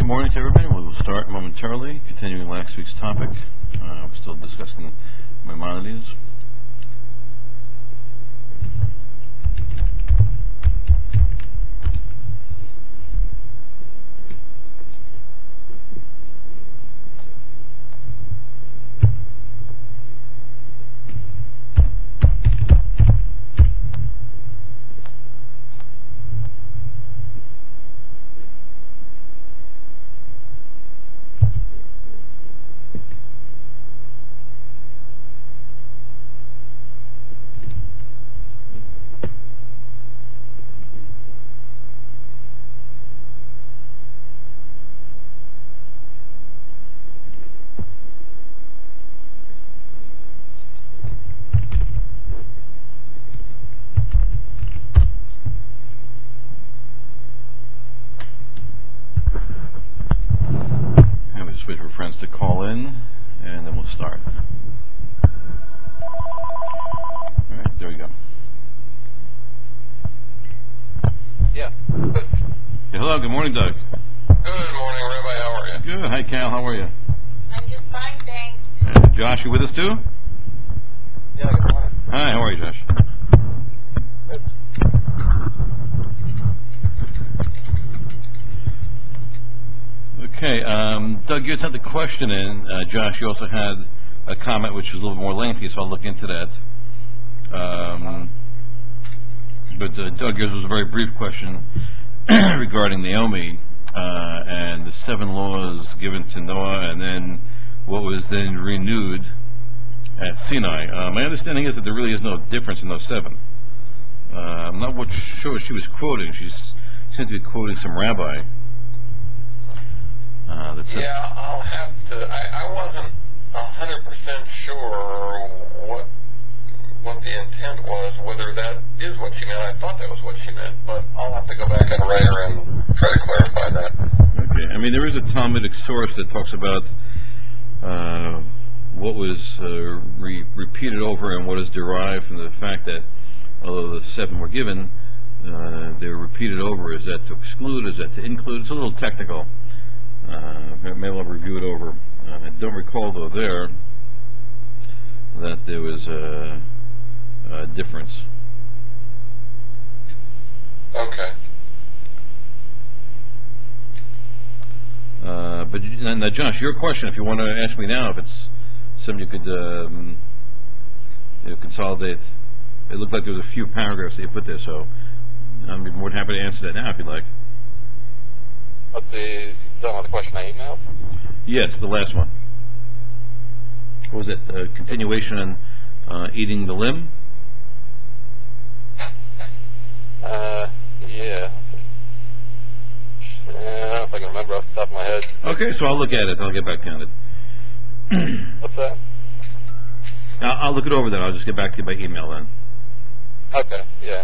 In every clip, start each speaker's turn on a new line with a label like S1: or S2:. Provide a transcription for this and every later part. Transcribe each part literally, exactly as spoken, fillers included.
S1: good morning to everybody. We'll start momentarily, continuing last week's topic. Uh, we're still discussing Maimonides. And we just wait for friends to call in, and then we'll start. All right, there we go.
S2: Yeah. Good.
S1: Yeah, hello, good morning, Doug.
S2: Good morning, Rabbi. How are you?
S1: Good. Hi, Cal. How are you?
S3: I'm just fine, thanks.
S1: Uh, Josh, you with us too?
S2: Yeah, good morning.
S1: Hi, how are you, Josh?
S2: Good.
S1: Okay, um, Doug, you had sent the question in. Uh, Josh, you also had a comment which was a little more lengthy, so I'll look into that. Um, but uh, Doug, yours was a very brief question regarding Naomi uh, and the seven laws given to Noah, and then what was then renewed at Sinai. Uh, my understanding is that there really is no difference in those seven. Uh, I'm not what sure what she was quoting. She seemed to be quoting some rabbi. Uh, that said,
S2: Yeah, I'll have to. I, I wasn't a hundred percent sure what what the intent was, whether that is what she meant. I thought that was what she meant, but I'll have to go back and write her and try to clarify that.
S1: okay, I mean there is a Talmudic source that talks about uh, what was uh, re- repeated over and what is derived from the fact that although the seven were given, uh, they were repeated over. Is that to exclude? Is that to include? It's a little technical. Uh, maybe I'll review it over. Uh, I don't recall, though, there that there was a, a difference.
S2: Okay.
S1: Uh, but now, now, Josh, your question, if you want to ask me now, if it's something you could um, you know, consolidate. It looked like there was a few paragraphs that you put there, so I'm more than happy to answer that now if you'd like.
S2: But the talking about the question I emailed.
S1: Yes, the last one. What was it? Uh, continuation on uh, eating the limb?
S2: Uh, yeah. Uh, I don't know if I can remember off the top of my head.
S1: Okay, so I'll look at it. I'll get back to you on it.
S2: What's that?
S1: I'll, I'll look it over then. I'll just get back to you by email then.
S2: Okay. Yeah.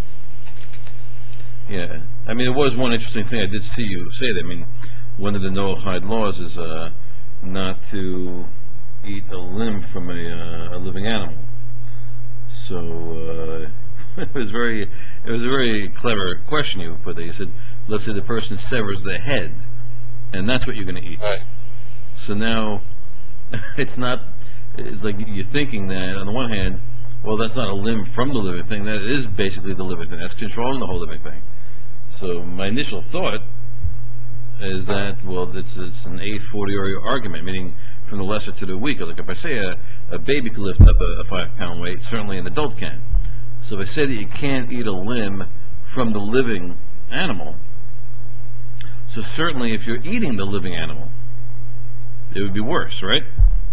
S1: Yeah. I mean, it was one interesting thing. I did see you say that. I mean, one of the Noahide laws is uh, not to eat a limb from a, uh, a living animal. So uh, it was very, it was a very clever question you put there. You said, let's say the person severs the head, and that's what you're going to eat.
S2: All right.
S1: So now, it's not. It's like you're thinking that on the one hand, well, that's not a limb from the living thing. That is basically the living thing. That's controlling the whole living thing. So my initial thought is that, well, it's, it's an eight forty argument, meaning from the lesser to the weaker. Like if I say a, a baby can lift up a, a five pound weight, certainly an adult can. So if I say that you can't eat a limb from the living animal, so certainly if you're eating the living animal, it would be worse, right?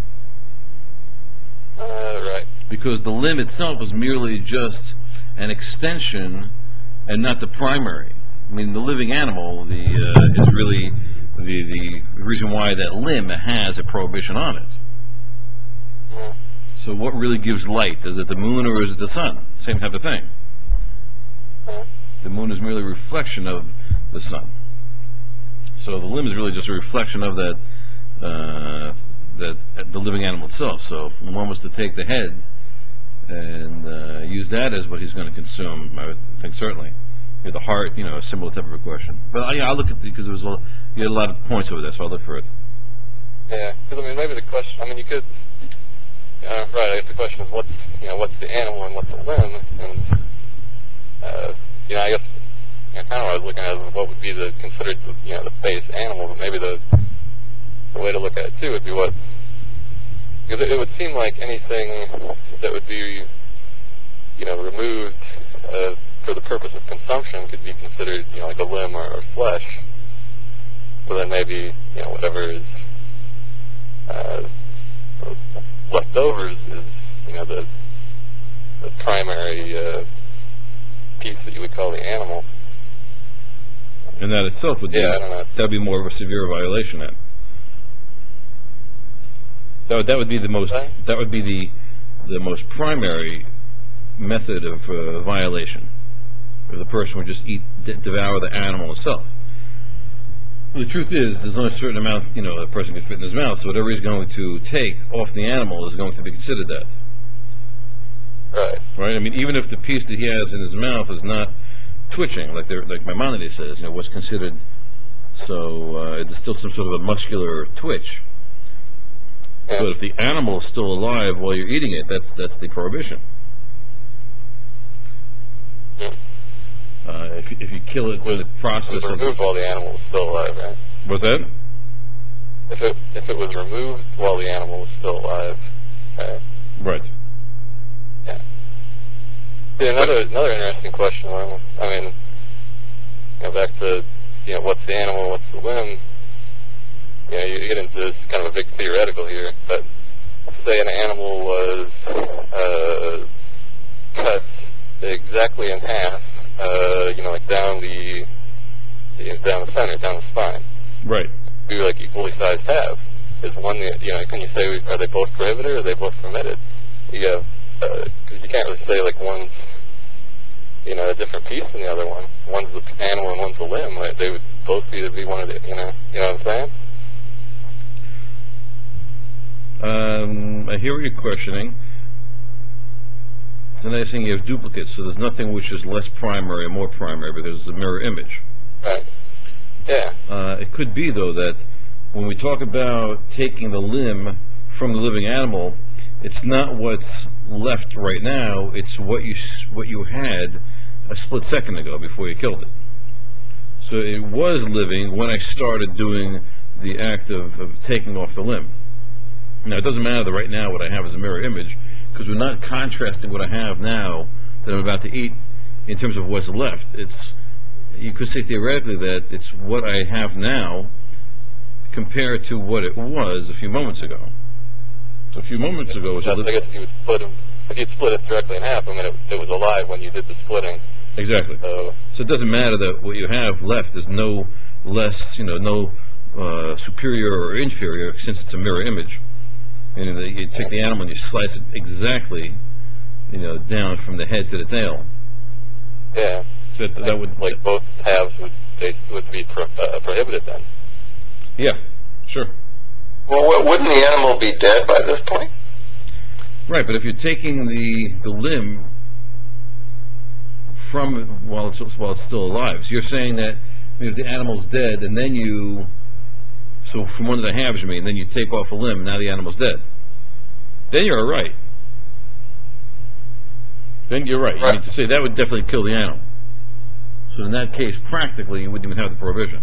S2: Uh, right.
S1: Because the limb itself is merely just an extension and not the primary. I mean, the living animal the uh, is really the, the reason why that limb has a prohibition on it.
S2: Mm.
S1: So what really gives light? Is it the moon or is it the sun? Same type of thing.
S2: Mm.
S1: The moon is merely a reflection of the sun. So the limb is really just a reflection of that, uh, that the living animal itself. So if one was to take the head and uh, use that as what he's going to consume, I would think certainly. Yeah, the heart, you know, a similar type of a question. But uh, yeah, I'll look at the, because there was a, You had a lot of points over there, so I'll look for it.
S2: Yeah, because I mean, maybe the question. I mean, you could. Uh, right. I guess the question is, what's you know, what's the animal and what's the limb? And uh, you know, I guess you know, kind of what I was looking at is what would be the considered you know the base animal, but maybe the the way to look at it too would be what. Because it, it would seem like anything that would be you know removed uh, for the purpose of consumption could be considered you know like a limb or, or flesh. So then maybe you know whatever is uh, leftovers is you know the the primary uh, piece that you would call the animal.
S1: And that itself would be,
S2: Yeah, I don't know.
S1: that'd be more of a severe violation then. That would, that would be the most,
S2: Right.
S1: that would be the, the most primary method of uh, violation. If the person would just eat, de- devour the animal itself. The truth is, there's only a certain amount, you know, a person can fit in his mouth, so whatever he's going to take off the animal is going to be considered that.
S2: Right.
S1: Right? I mean, even if the piece that he has in his mouth is not twitching, like they're, like Maimonides says, you know, what's considered, so uh, it's still some sort of a muscular twitch.
S2: Yeah.
S1: But if the animal is still alive while you're eating it, that's that's the prohibition.
S2: Mm.
S1: Uh, if, you- if you kill it in
S2: Was
S1: the
S2: it was
S1: process of,
S2: removed while the animal was still alive, right?
S1: what's that?
S2: If it if it was removed while the animal was still alive, right?
S1: Right.
S2: Yeah. See, another another interesting question. um, I mean, you know, back to you know, what's the animal, what's the limb? You know, you get into this kind of a big theoretical here, but say an animal was uh, cut exactly in half, uh, you know, like down the you know, down the center, down the spine.
S1: Right.
S2: Do like equally sized halves. Is one, you know, can you say, are they both prohibited or are they both permitted? You have, because you can't really say like one's, you know, a different piece than the other one. One's the animal and one's the limb. Right? They would both either be one of the, you know, you know what I'm saying?
S1: Um, I hear what you're questioning. The nice thing, you have duplicates, so there's nothing which is less primary or more primary because it's a mirror image.
S2: Right. Yeah.
S1: Uh, it could be, though, that when we talk about taking the limb from the living animal, it's not what's left right now, it's what you s- what you had a split second ago before you killed it. So it was living when I started doing the act of, of taking off the limb. Now, it doesn't matter that right now what I have is a mirror image, because we're not contrasting what I have now that I'm about to eat in terms of what's left. It's, you could say theoretically that it's what I have now compared to what it was a few moments ago. So a few moments ago was a
S2: Yes, I
S1: li-
S2: guess if you would split them, if you'd split it directly in half, I mean, it, it was alive when you did the splitting.
S1: exactly.
S2: So,
S1: So it doesn't matter that what you have left is no less, you know, no uh, superior or inferior since it's a mirror image. And you you take the animal and you slice it exactly, you know, down from the head to the tail.
S2: yeah,
S1: So that, that
S2: like,
S1: would,
S2: like both halves would they would be pro, uh, prohibited then.
S1: yeah, sure.
S2: Well, wou- wouldn't the animal be dead by this point?
S1: Right, but if you're taking the the limb from while it's while it's still alive, so you're saying that if the animal's dead and then you, so from one of the halves you mean, then you take off a limb, now the animal's dead. Then you're right. Then you're right. You
S2: Right.
S1: mean to say that would definitely kill the animal. So in that case, practically, you wouldn't even have the prohibition.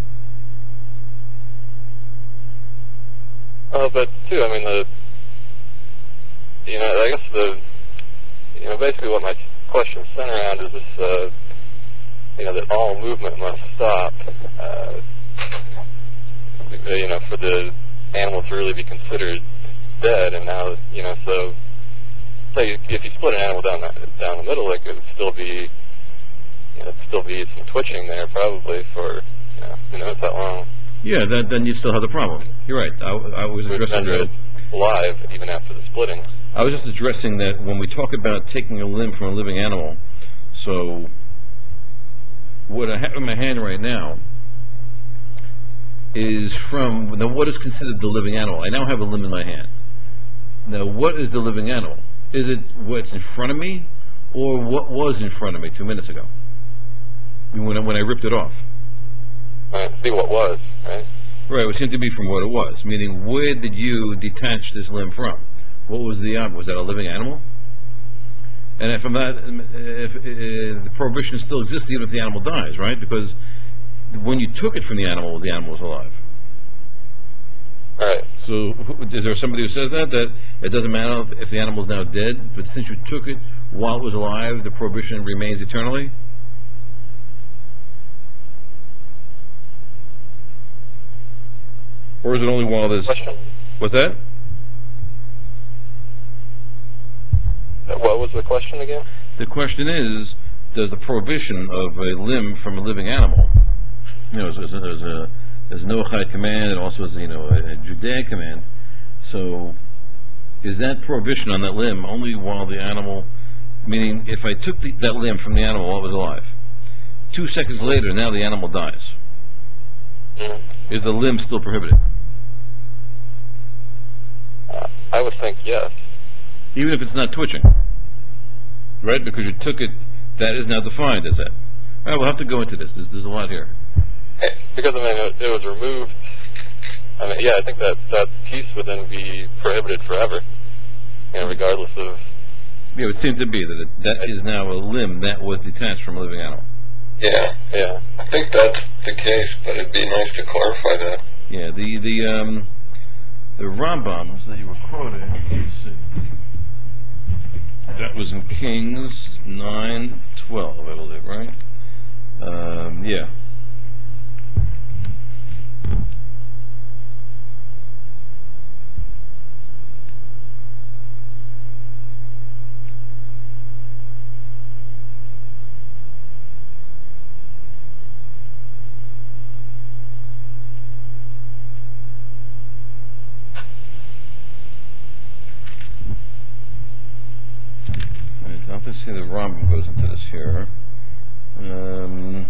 S2: Uh, but too, I mean, the you know, I guess the you know, basically what my question center around is this, uh, you know, that all movement must stop, uh, you know, for the animal to really be considered dead. And now, you know, so say if you split an animal down the, down the middle, like it would still be, you know, it'd still be some twitching there probably for, you know, who knows how long.
S1: Yeah, then, then you still have the problem. You're right. I, I was
S2: It would
S1: addressing
S2: render
S1: that.
S2: it alive even after the splitting.
S1: I was just addressing that when we talk about taking a limb from a living animal. So what I have in my hand right now is from, now what is considered the living animal? I now have a limb in my hand. Now what is the living animal? Is it what's in front of me or what was in front of me two minutes ago when I, when I ripped it off?
S2: Right. See what was, right?
S1: Right, it would seem to be from what it was, meaning where did you detach this limb from? What was the object? Was that a living animal? And if I'm not, if, if the prohibition still exists even if the animal dies, right? Because when you took it from the animal, the animal was alive.
S2: Right.
S1: So who- is there somebody who says that, that it doesn't matter if the animal is now dead, but since you took it while it was alive, the prohibition remains eternally? Or is it only while there's...
S2: Question.
S1: What's that?
S2: What was the question again?
S1: The question is, does the prohibition of a limb from a living animal, you know, there's a, there's a, there's a Noahide command, and also there's, you know, a, a Judaic command. So, is that prohibition on that limb only while the animal, meaning if I took the, that limb from the animal while it was alive, two seconds later, now the animal dies,
S2: Mm.
S1: is the limb still prohibited?
S2: Uh, I would think yes.
S1: Even if it's not twitching, right? Because you took it, that is now defined as that. All right, we'll have to go into this. There's, there's a lot here.
S2: Eh, Because I mean, it, it was removed. I mean, yeah, I think that that piece would then be prohibited forever. You know, regardless of.
S1: Yeah, it seems to be that it, that is now a limb that was detached from a living animal.
S2: Yeah, yeah. I think that's the case, but it'd be nice to clarify that.
S1: Yeah, the the um, the Rambams that you were quoting, let's see, that was in Kings nine twelve, I believe, right? Um, yeah. I don't think see the Rambam goes into this here. Um,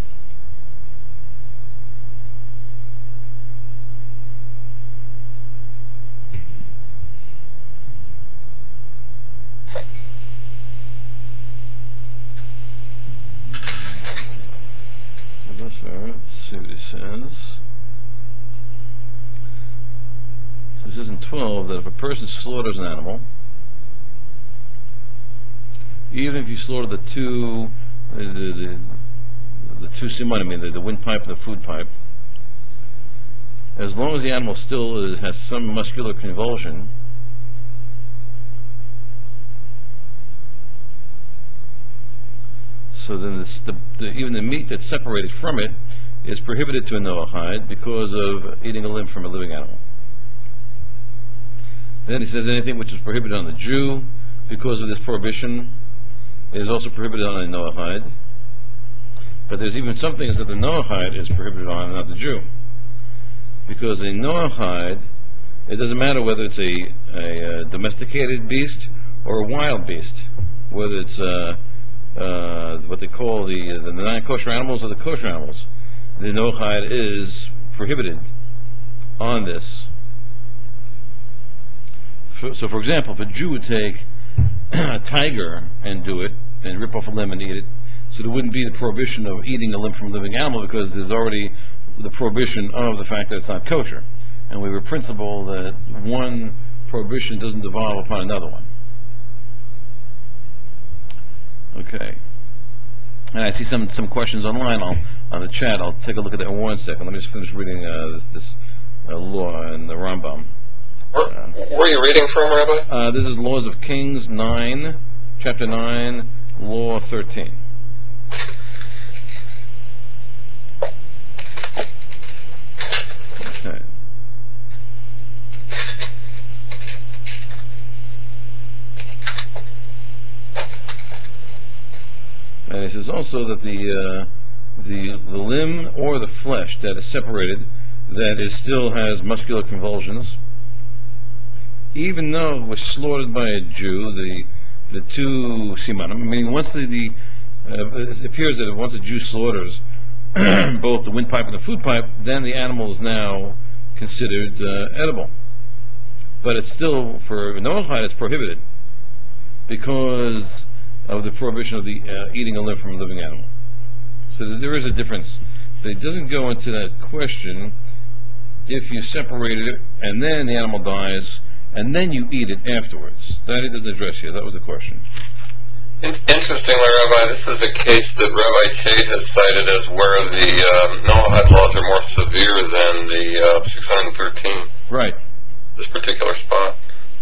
S1: let's see what he says. So it says in twelve that if a person slaughters an animal, even if you slaughter the two, the, the, the, the two simon, I mean the, the windpipe and the food pipe, as long as the animal still is, has some muscular convulsion, so then this, the, the, even the meat that's separated from it is prohibited to a Noahide because of eating a limb from a living animal. Then he says anything which is prohibited on the Jew because of this prohibition is also prohibited on a Noahide. But there's even some things that the Noahide is prohibited on and not the Jew. Because a Noahide, it doesn't matter whether it's a, a, a domesticated beast or a wild beast, whether it's uh, uh, what they call the, the non-kosher animals or the kosher animals. The Noahide is prohibited on this. So, so, for example, if a Jew would take a tiger and do it, and rip off a limb and eat it, so there wouldn't be the prohibition of eating a limb from a living animal because there's already the prohibition of the fact that it's not kosher. And we have a principle that one prohibition doesn't devolve upon another one. Okay. And I see some, some questions online I'll, on the chat. I'll take a look at that in one second. Let me just finish reading uh, this, this uh, law in the Rambam.
S2: Where,
S1: Uh,
S2: where are you reading from, Rabbi?
S1: uh, this is Laws of Kings nine, chapter nine, law thirteen. Okay. And it says also that the, uh, the the limb or the flesh that is separated, that is still has muscular convulsions, even though it was slaughtered by a Jew, the the two simanim, meaning once the, the uh, it appears that once a Jew slaughters both the windpipe and the food pipe, then the animal is now considered uh, edible. But it's still, for Noahide, it's prohibited because of the prohibition of the uh, eating a limb from a living animal. So there is a difference it doesn't go into that question if you separated it and then the animal dies and then you eat it afterwards. That it doesn't address here. That was the question.
S2: In- Interestingly, Rabbi, this is a case that Rabbi Chait has cited as where the um, Noahide laws are more severe than the uh, six hundred thirteen,
S1: Right.
S2: this particular spot.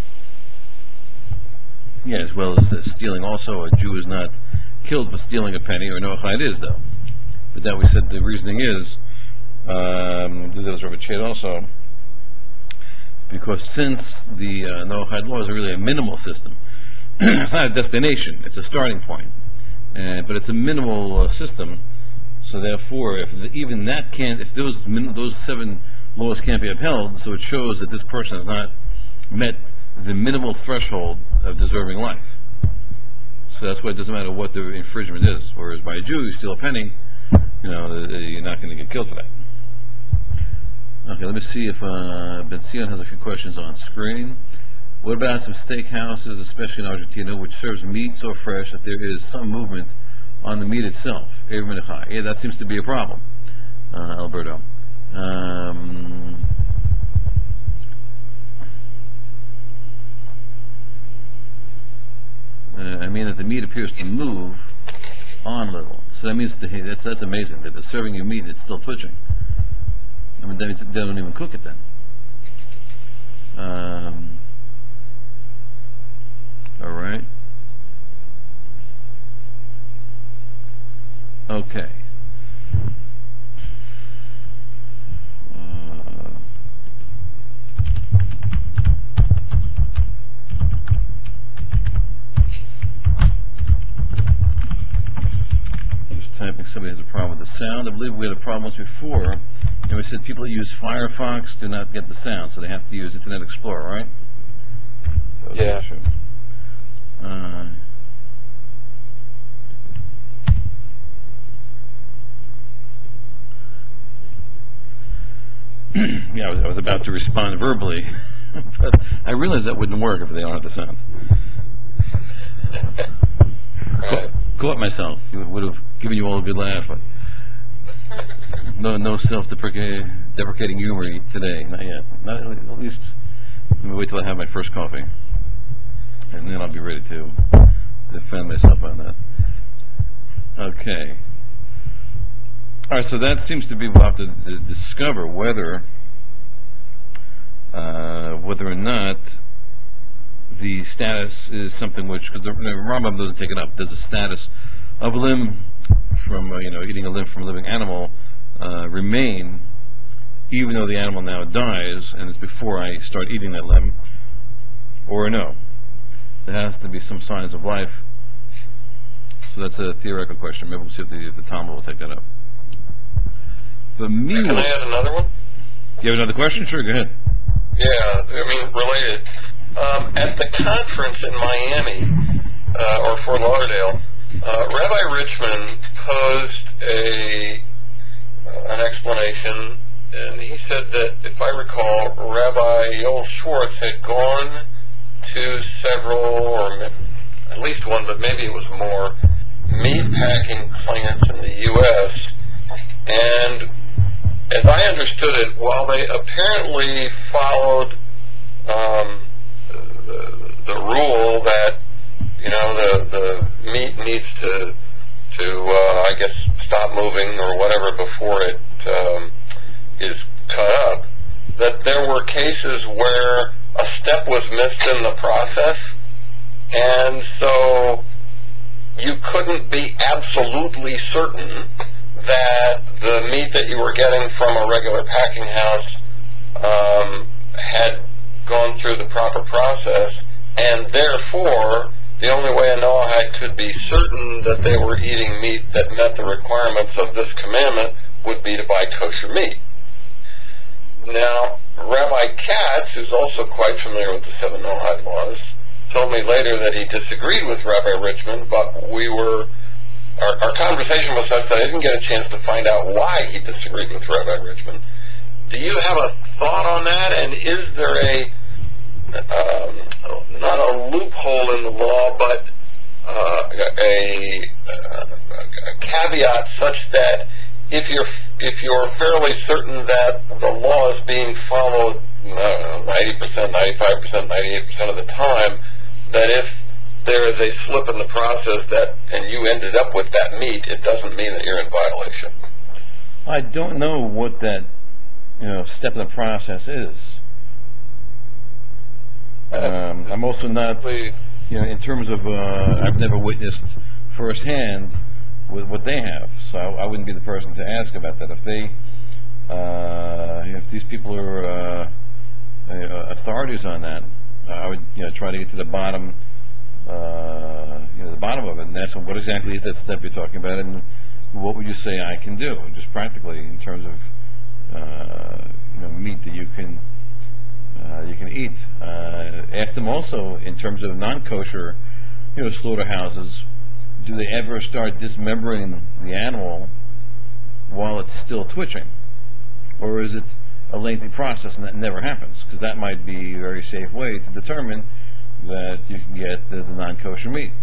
S1: Yeah, as well as uh, stealing also. A Jew is not killed for stealing a penny, or Noahide is, though. But that we said the reasoning is, um, that was Rabbi Chait also, because since the uh, Noahide laws are really a minimal system, it's not a destination, it's a starting point. And, but it's a minimal uh, system, so therefore, if the, even that can't, if those min, those seven laws can't be upheld, so it shows that this person has not met the minimal threshold of deserving life. So that's why it doesn't matter what the infringement is. Whereas by a Jew, you steal a penny, you know, uh, you're not going to get killed for that. Okay, let me see if uh, Ben Sion has a few questions on screen. What about some steakhouses, especially in Argentina, which serves meat so fresh that there is some movement on the meat itself? Yeah, that seems to be a problem, uh, Alberto. Um, uh, I mean that the meat appears to move on a little. So that means the, that's that's amazing that they're serving you meat, it's still twitching. I mean, that means they don't even cook it then. Um, all right. Okay. Uh, just typing. Somebody has a problem with the sound. I believe we had a problem once before, and we said people that use Firefox do not get the sound, so they have to use Internet Explorer, right? That was the
S2: Yeah.
S1: issue. Uh, yeah, I was, I was about to respond verbally, but I realized that wouldn't work if they don't have the sound. Ca- Caught myself. It would have given you all a good laugh. But no, no self-deprecating humor today. Not yet. Not at least. Let me wait till I have my first coffee, and then I'll be ready to defend myself on that. Okay. All right. So that seems to be we'll have to d- discover whether uh, whether or not the status is something which, because the, the Rambam doesn't take it up. Does the status of a limb from uh, you know eating a limb from a living animal uh, remain even though the animal now dies and it's before I start eating that limb, or no? There has to be some signs of life. So that's a theoretical question. Maybe we'll see if the, if the Talmud will take that up. But
S2: Can
S1: meanwhile,
S2: I add another one?
S1: you have another question? Sure, go ahead.
S2: Yeah, I mean, related. Um, at the conference in Miami, uh, or Fort Lauderdale, uh, Rabbi Richman posed a uh, an explanation, and he said that, if I recall, Rabbi Yoel Schwartz had gone to several, or ma- at least one, but maybe it was more, meat packing plants in the U S, and as I understood it, while they apparently followed um, the, the rule that, you know, the, the meat needs to, to uh, I guess, stop moving or whatever before it um, is cut up, that there were cases where a step was missed in the process, and so you couldn't be absolutely certain that the meat that you were getting from a regular packing house um, had gone through the proper process, and therefore the only way a Noahide could be certain that they were eating meat that met the requirements of this commandment would be to buy kosher meat. Now, Rabbi Katz, who's also quite familiar with the seven Noahide laws, told me later that he disagreed with Rabbi Richman, but we were our, our conversation was such that I didn't get a chance to find out why he disagreed with Rabbi Richman. Do you have a thought on that? And is there a um, not a loophole in the law, but uh, a, a, a caveat such that if you're if you're fairly certain that the law is being followed ninety percent, ninety-five percent, ninety-eight percent of the time, that if there is a slip in the process that and you ended up with that meat, it doesn't mean that you're in violation.
S1: I don't know what that, you know, step in the process is. Um, I'm also not, you know, in terms of, uh, I've never witnessed firsthand with what they have, so I, I wouldn't be the person to ask about that. If they, uh, if these people are uh, uh, authorities on that, uh, I would, you know, try to get to the bottom, uh, you know, the bottom of it, and ask them what exactly is that step you're talking about, and what would you say I can do, just practically in terms of, uh, you know, meat that you can uh, you can eat. Uh, ask them also in terms of non-kosher, you know, slaughterhouses, do they ever start dismembering the animal while it's still twitching, or is it a lengthy process and that never happens? Because that might be a very safe way to determine that you can get the, the non-kosher meat.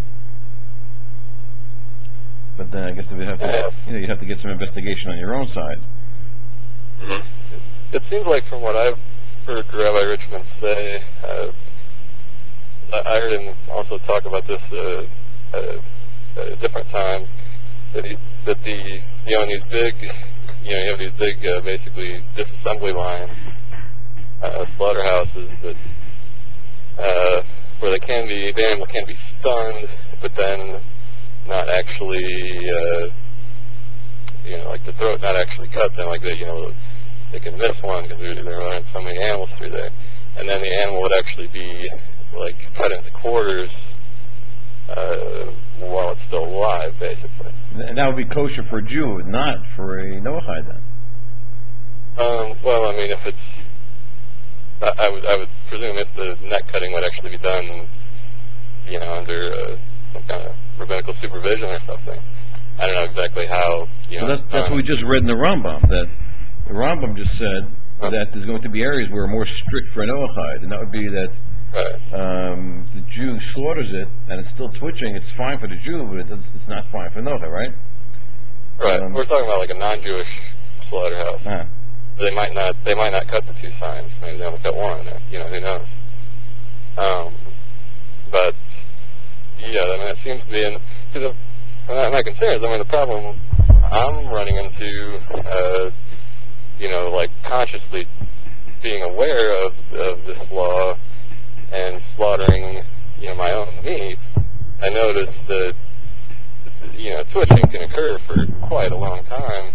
S1: But then I guess we have to, you know, you have to get some investigation on your own side.
S4: Mm-hmm. It seems like from what I've heard Rabbi Richmond say, uh, I heard him also talk about this uh, at a different time, that he, that the, you know, in these big, you know, you have these big, uh, basically disassembly lines, uh, slaughterhouses that, uh, where they can be, the animal can be stunned, but then not actually, uh, you know, like the throat not actually cut, then like they, you know, they can miss one because there, there aren't so many animals through there. And then the animal would actually be, like, cut into quarters uh, while it's still alive, basically.
S1: And that would be kosher for a Jew, not for a Noahide then.
S4: Um, well, I mean, if it's, I, I would, I would presume if the neck cutting would actually be done, you know, under uh, some kind of rabbinical supervision or something. I don't know exactly how, you know.
S1: Well, that's, that's what we just read in the Rambam, that the Rambam just said
S4: Huh?
S1: that there's going to be areas where are more strict for a Noahide, and that would be that
S4: Right.
S1: um, the Jew slaughters it and it's still twitching. It's fine for the Jew, but it does, it's not fine for Noah, right?
S4: Right.
S1: Um,
S4: We're talking about like a non-Jewish slaughterhouse.
S1: uh,
S4: They might not. They might not cut the two signs. Maybe they only cut one. You know, who knows? Um, but yeah, I mean, it seems to be in because my, my concern is, I mean, the problem I'm running into, uh, you know, like consciously being aware of of this law and slaughtering, you know, my own meat. I noticed that, you know, twitching can occur for quite a long time,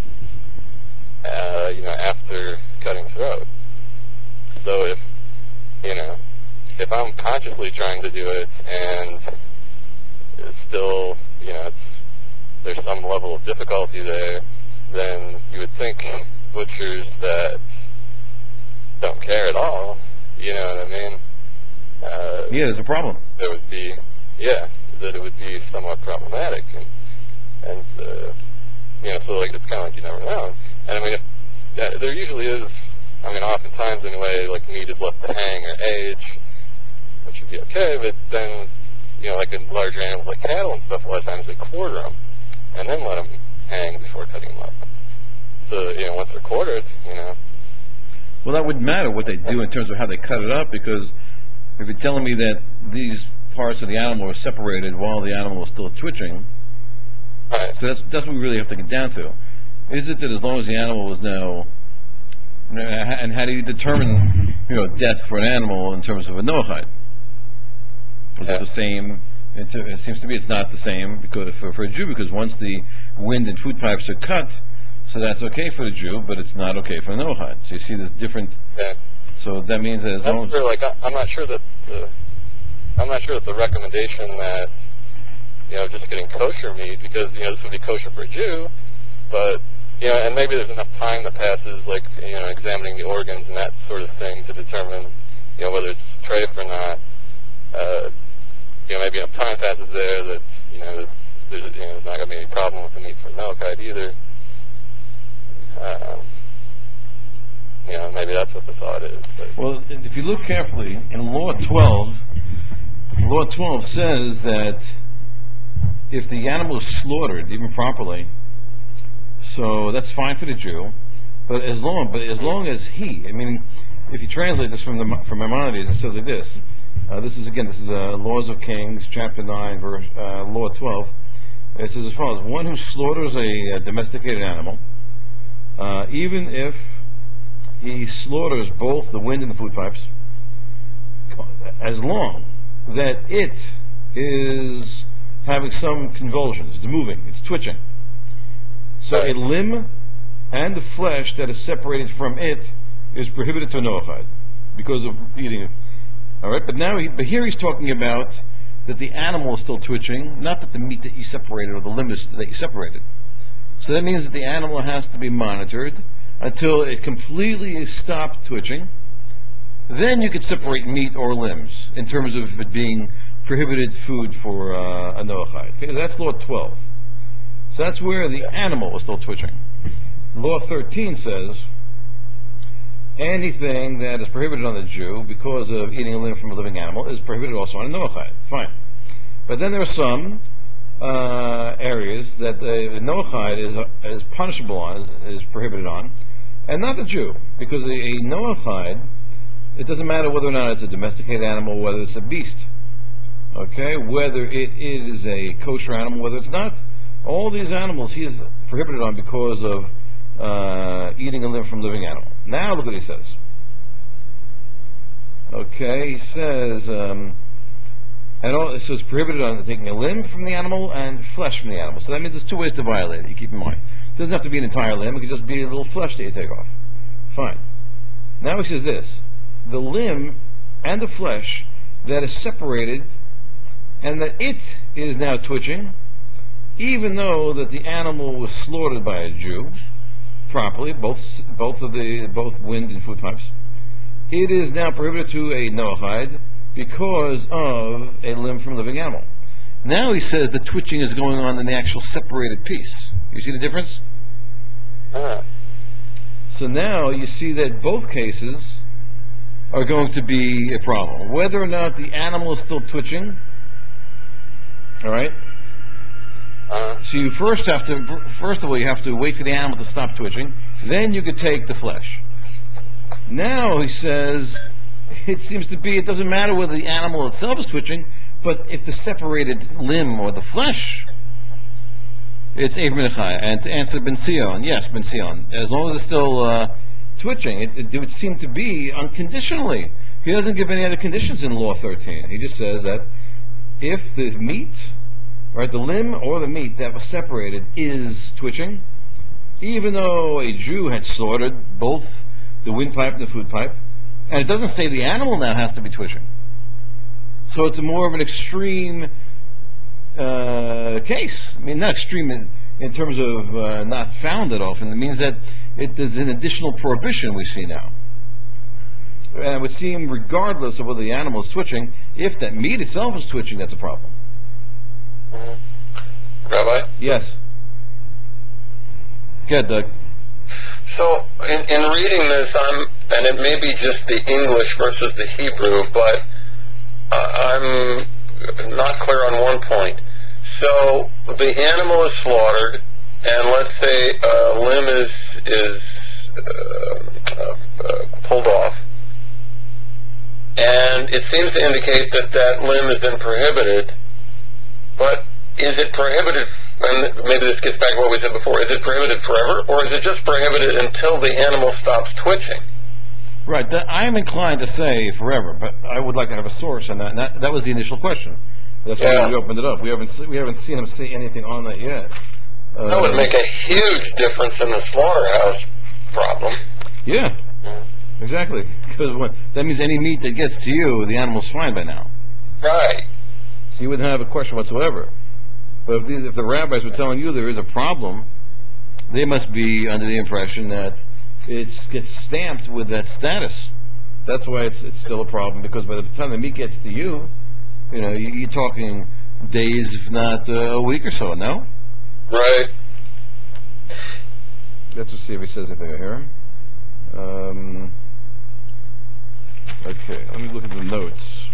S4: uh, you know, after cutting throat. So if, you know, if I'm consciously trying to do it and it's still, you know, it's, there's some level of difficulty there, then you would think butchers that don't care at all, you know what I mean? Uh,
S1: yeah, there's a problem.
S4: There would be, yeah, that it would be somewhat problematic, and, and uh, you know, so like it's kind of like you never know. And I mean, if, uh, there usually is, I mean, oftentimes anyway, like meat is left to hang or age, which would be okay, but then, you know, like in larger animals like cattle and stuff, a lot of times they quarter them, and then let them hang before cutting them up. So, you know, once they're quartered, you know.
S1: Well, that wouldn't matter what they do in terms of how they cut it up, because if you're telling me that these parts of the animal are separated while the animal is still twitching,
S4: Right.
S1: so that's that's what we really have to get down to. Is it that as long as the animal is now, and how do you determine, you know, death for an animal in terms of a Noahide? Is
S4: Yeah.
S1: it the same? It, it seems to me it's not the same because for, for a Jew, because once the wind and food pipes are cut, so that's okay for the Jew, but it's not okay for a Noahide. So you see this different.
S4: Yeah.
S1: So that means that as
S4: That's
S1: long as
S4: where, like, I, I'm not sure that the, I'm not sure that the recommendation that, you know, just getting kosher meat, because, you know, this would be kosher for a Jew, but, you know, and maybe there's enough time that passes, like, you know, examining the organs and that sort of thing to determine, you know, whether it's treif or not. Uh, you know, maybe enough time passes there that, you know, there's, you know, there's not going to be any problem with the meat for Melkite either. Um, you know, maybe that's what the thought is. But,
S1: well, if you look carefully in Law twelve, Law twelve says that if the animal is slaughtered, even properly, So that's fine for the Jew, but as long, but as long as he, I mean, if you translate this from the from Maimonides, it says like this. Uh, this is again, this is uh, Laws of Kings, chapter nine, verse uh, law twelve. It says as follows: one who slaughters a, a domesticated animal, uh, even if he slaughters both the wind and the food pipes, as long that it is having some convulsions, it's moving, it's twitching. So a limb and the flesh that is separated from it is prohibited to a Noachide because of eating it. All right, but now, he, but here he's talking about that the animal is still twitching, not that the meat that you separated or the limb is, that you separated. So that means that the animal has to be monitored until it completely is stopped twitching. Then you could separate meat or limbs in terms of it being prohibited food for uh, a Noachide. Okay, that's law twelve. So that's where the animal is still twitching. Law thirteen says anything that is prohibited on the Jew because of eating a limb from a living animal is prohibited also on a Noachide. Fine. But then there are some uh, areas that the Noachide is, is punishable on, is prohibited on, and not the Jew, because a, a Noachide, it doesn't matter whether or not it's a domesticated animal, whether it's a beast, okay, whether it is a kosher animal, whether it's not. All these animals he is prohibited on because of uh, eating a limb from a living animal. Now look what he says. Okay, he says, um, and all, so it's prohibited on taking a limb from the animal and flesh from the animal. So that means there's two ways to violate it, you keep in mind. It doesn't have to be an entire limb, it could just be a little flesh that you take off. Fine. Now he says this, the limb and the flesh that is separated and that it is now twitching, even though that the animal was slaughtered by a Jew properly, both both of the both wind and food pipes, it is now prohibited to a Noachide because of a limb from a living animal. Now he says the twitching is going on in the actual separated piece. You see the difference?
S4: Uh,
S1: So now you see that both cases are going to be a problem. Whether or not the animal is still twitching, all right?
S4: uh,
S1: So you first have to, first of all, you have to wait for the animal to stop twitching. Then you could take the flesh. Now he says, it seems to be, it doesn't matter whether the animal itself is twitching, but if the separated limb or the flesh, it's Ev Menachai. And to answer Ben Sion, yes, Ben Sion, as long as it's still uh, twitching, it, it, it would seem to be unconditionally. He doesn't give any other conditions in Law thirteen. He just says that if the meat, right, the limb or the meat that was separated is twitching, even though a Jew had slaughtered both the windpipe and the food pipe, and it doesn't say the animal now has to be twitching. So it's a more of an extreme uh, case. I mean, not extreme in, in terms of uh, not found it often. It means that it, there's an additional prohibition we see now. And it would seem, regardless of whether the animal is twitching, if that meat itself is twitching, that's a problem.
S4: mhm. Rabbi?
S1: Yes. Good, Doug.
S2: So, in, in reading this, I'm, and it may be just the English versus the Hebrew, but uh, I'm not clear on one point. So, the animal is slaughtered, and let's say a limb is is uh, uh, uh, pulled off, and it seems to indicate that that limb is then prohibited. But is it prohibited? And maybe this gets back to what we said before. Is it prohibited forever, or is it just prohibited until the animal stops twitching?
S1: Right. That, I am inclined to say forever, but I would like to have a source on that. And that, that was the initial question. That's why
S2: Yeah.
S1: we opened it up. We haven't se- we haven't seen him say anything on that yet.
S2: That would
S1: Um,
S2: make a huge difference in the slaughterhouse problem.
S1: yeah, exactly. Because when, that means any meat that gets to you, the animal's fine by now.
S2: Right.
S1: So you wouldn't have a question whatsoever. But if, these, if the rabbis were telling you there is a problem, they must be under the impression that it gets stamped with that status. That's why it's it's still a problem, because by the time the meat gets to you, you know, you, you're talking days, if not uh, a week or so. No.
S2: Right.
S1: Let's just see if he says anything here. Um, okay, let me look at the notes.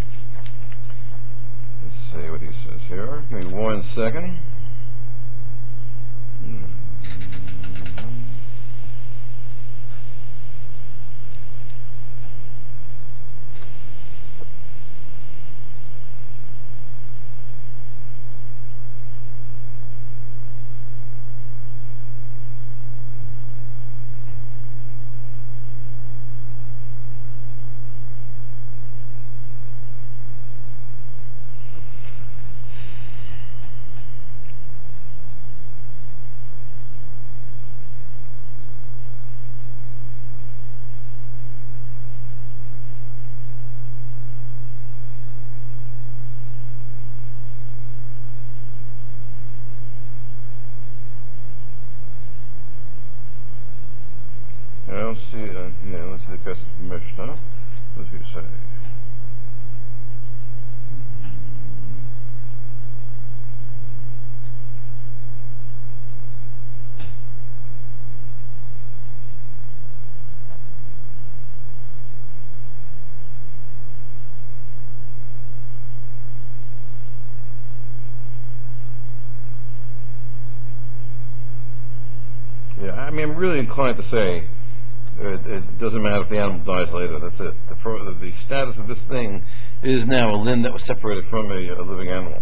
S1: Let's see what he says here. Give me one second. Hmm.
S5: passage from Mishnah. What does he say? Yeah, I mean, I'm really inclined to say it, it doesn't matter if the animal dies later. That's it. The, pro, the status of this thing is now a limb that was separated from a, a living animal.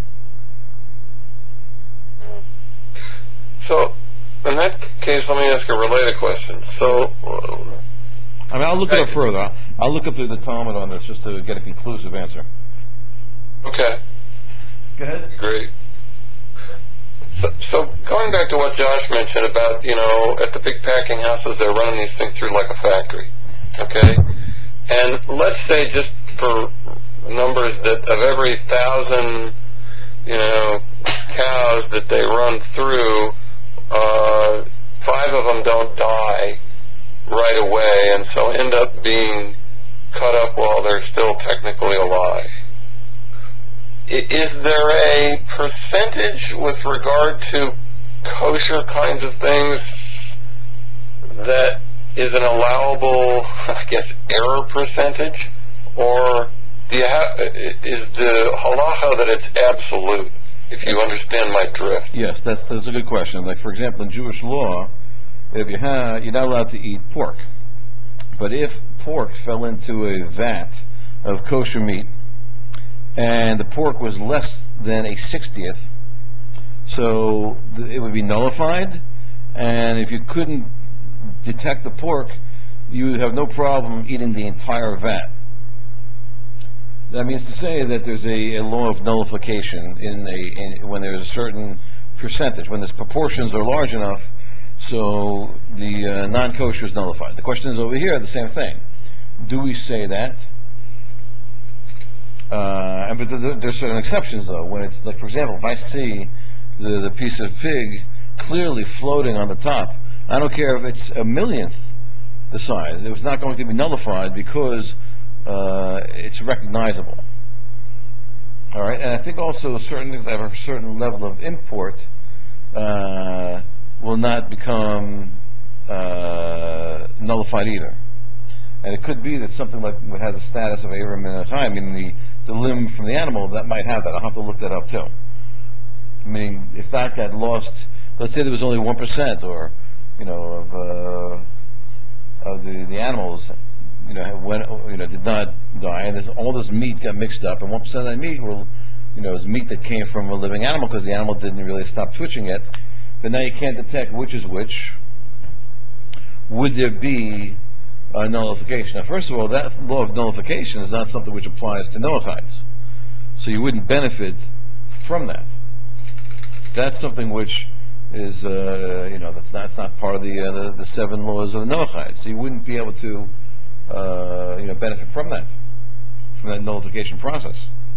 S2: So, in that case, let me ask a related question. So, uh,
S5: I mean, I'll look it up
S2: Hey.
S5: further. I'll, I'll look up the, the Talmud on this just to get a conclusive answer.
S2: okay,
S5: Go ahead.
S2: great. So, so going back to what Josh mentioned about, you know, at the big packing houses, they're running these things through like a factory, okay? And let's say just for numbers that of every thousand, you know, cows that they run through, uh, five of them don't die right away, and so end up being cut up while they're still technically alive. I- Is there a percentage with regard to kosher kinds of things that is an allowable, I guess, error percentage? Or do you have, is the halacha that it's absolute, if you understand my drift?
S5: Yes, that's that's a good question. Like, for example, in Jewish law, if you have, you're not allowed to eat pork. But if pork fell into a vat of kosher meat, and the pork was less than a sixtieth, so th- it would be nullified. And if you couldn't detect the pork, you would have no problem eating the entire vat. That means to say that there's a, a law of nullification in a in, when there's a certain percentage, when the proportions are large enough, so the uh, non-kosher is nullified. The question is over here, the same thing. Do we say that? Uh, and but there, there's certain exceptions though. When it's like, for example, if I see the the piece of pig clearly floating on the top, I don't care if it's a millionth the size. It was not going to be nullified because uh, it's recognizable. All right, and I think also certain things that have a certain level of import uh, will not become uh, nullified either. And it could be that something like what has a status of Aram and Chaim, meaning the, the limb from the animal, that might have that. I'll have to look that up too. Meaning, if that got lost, let's say there was only one percent, or you know, of uh, of the, the animals, you know, when you know did not die, and there's, all this meat got mixed up, and one percent of that meat will, you know, is meat that came from a living animal because the animal didn't really stop twitching yet. But now you can't detect which is which. Would there be uh, nullification? Now, first of all, that law of nullification is not something which applies to Noachites, so you wouldn't benefit from that. That's something which is, uh, you know, that's not, that's not part of the, uh, the the seven laws of the Noachites. So you wouldn't be able to, uh, you know, benefit from that, from that nullification process.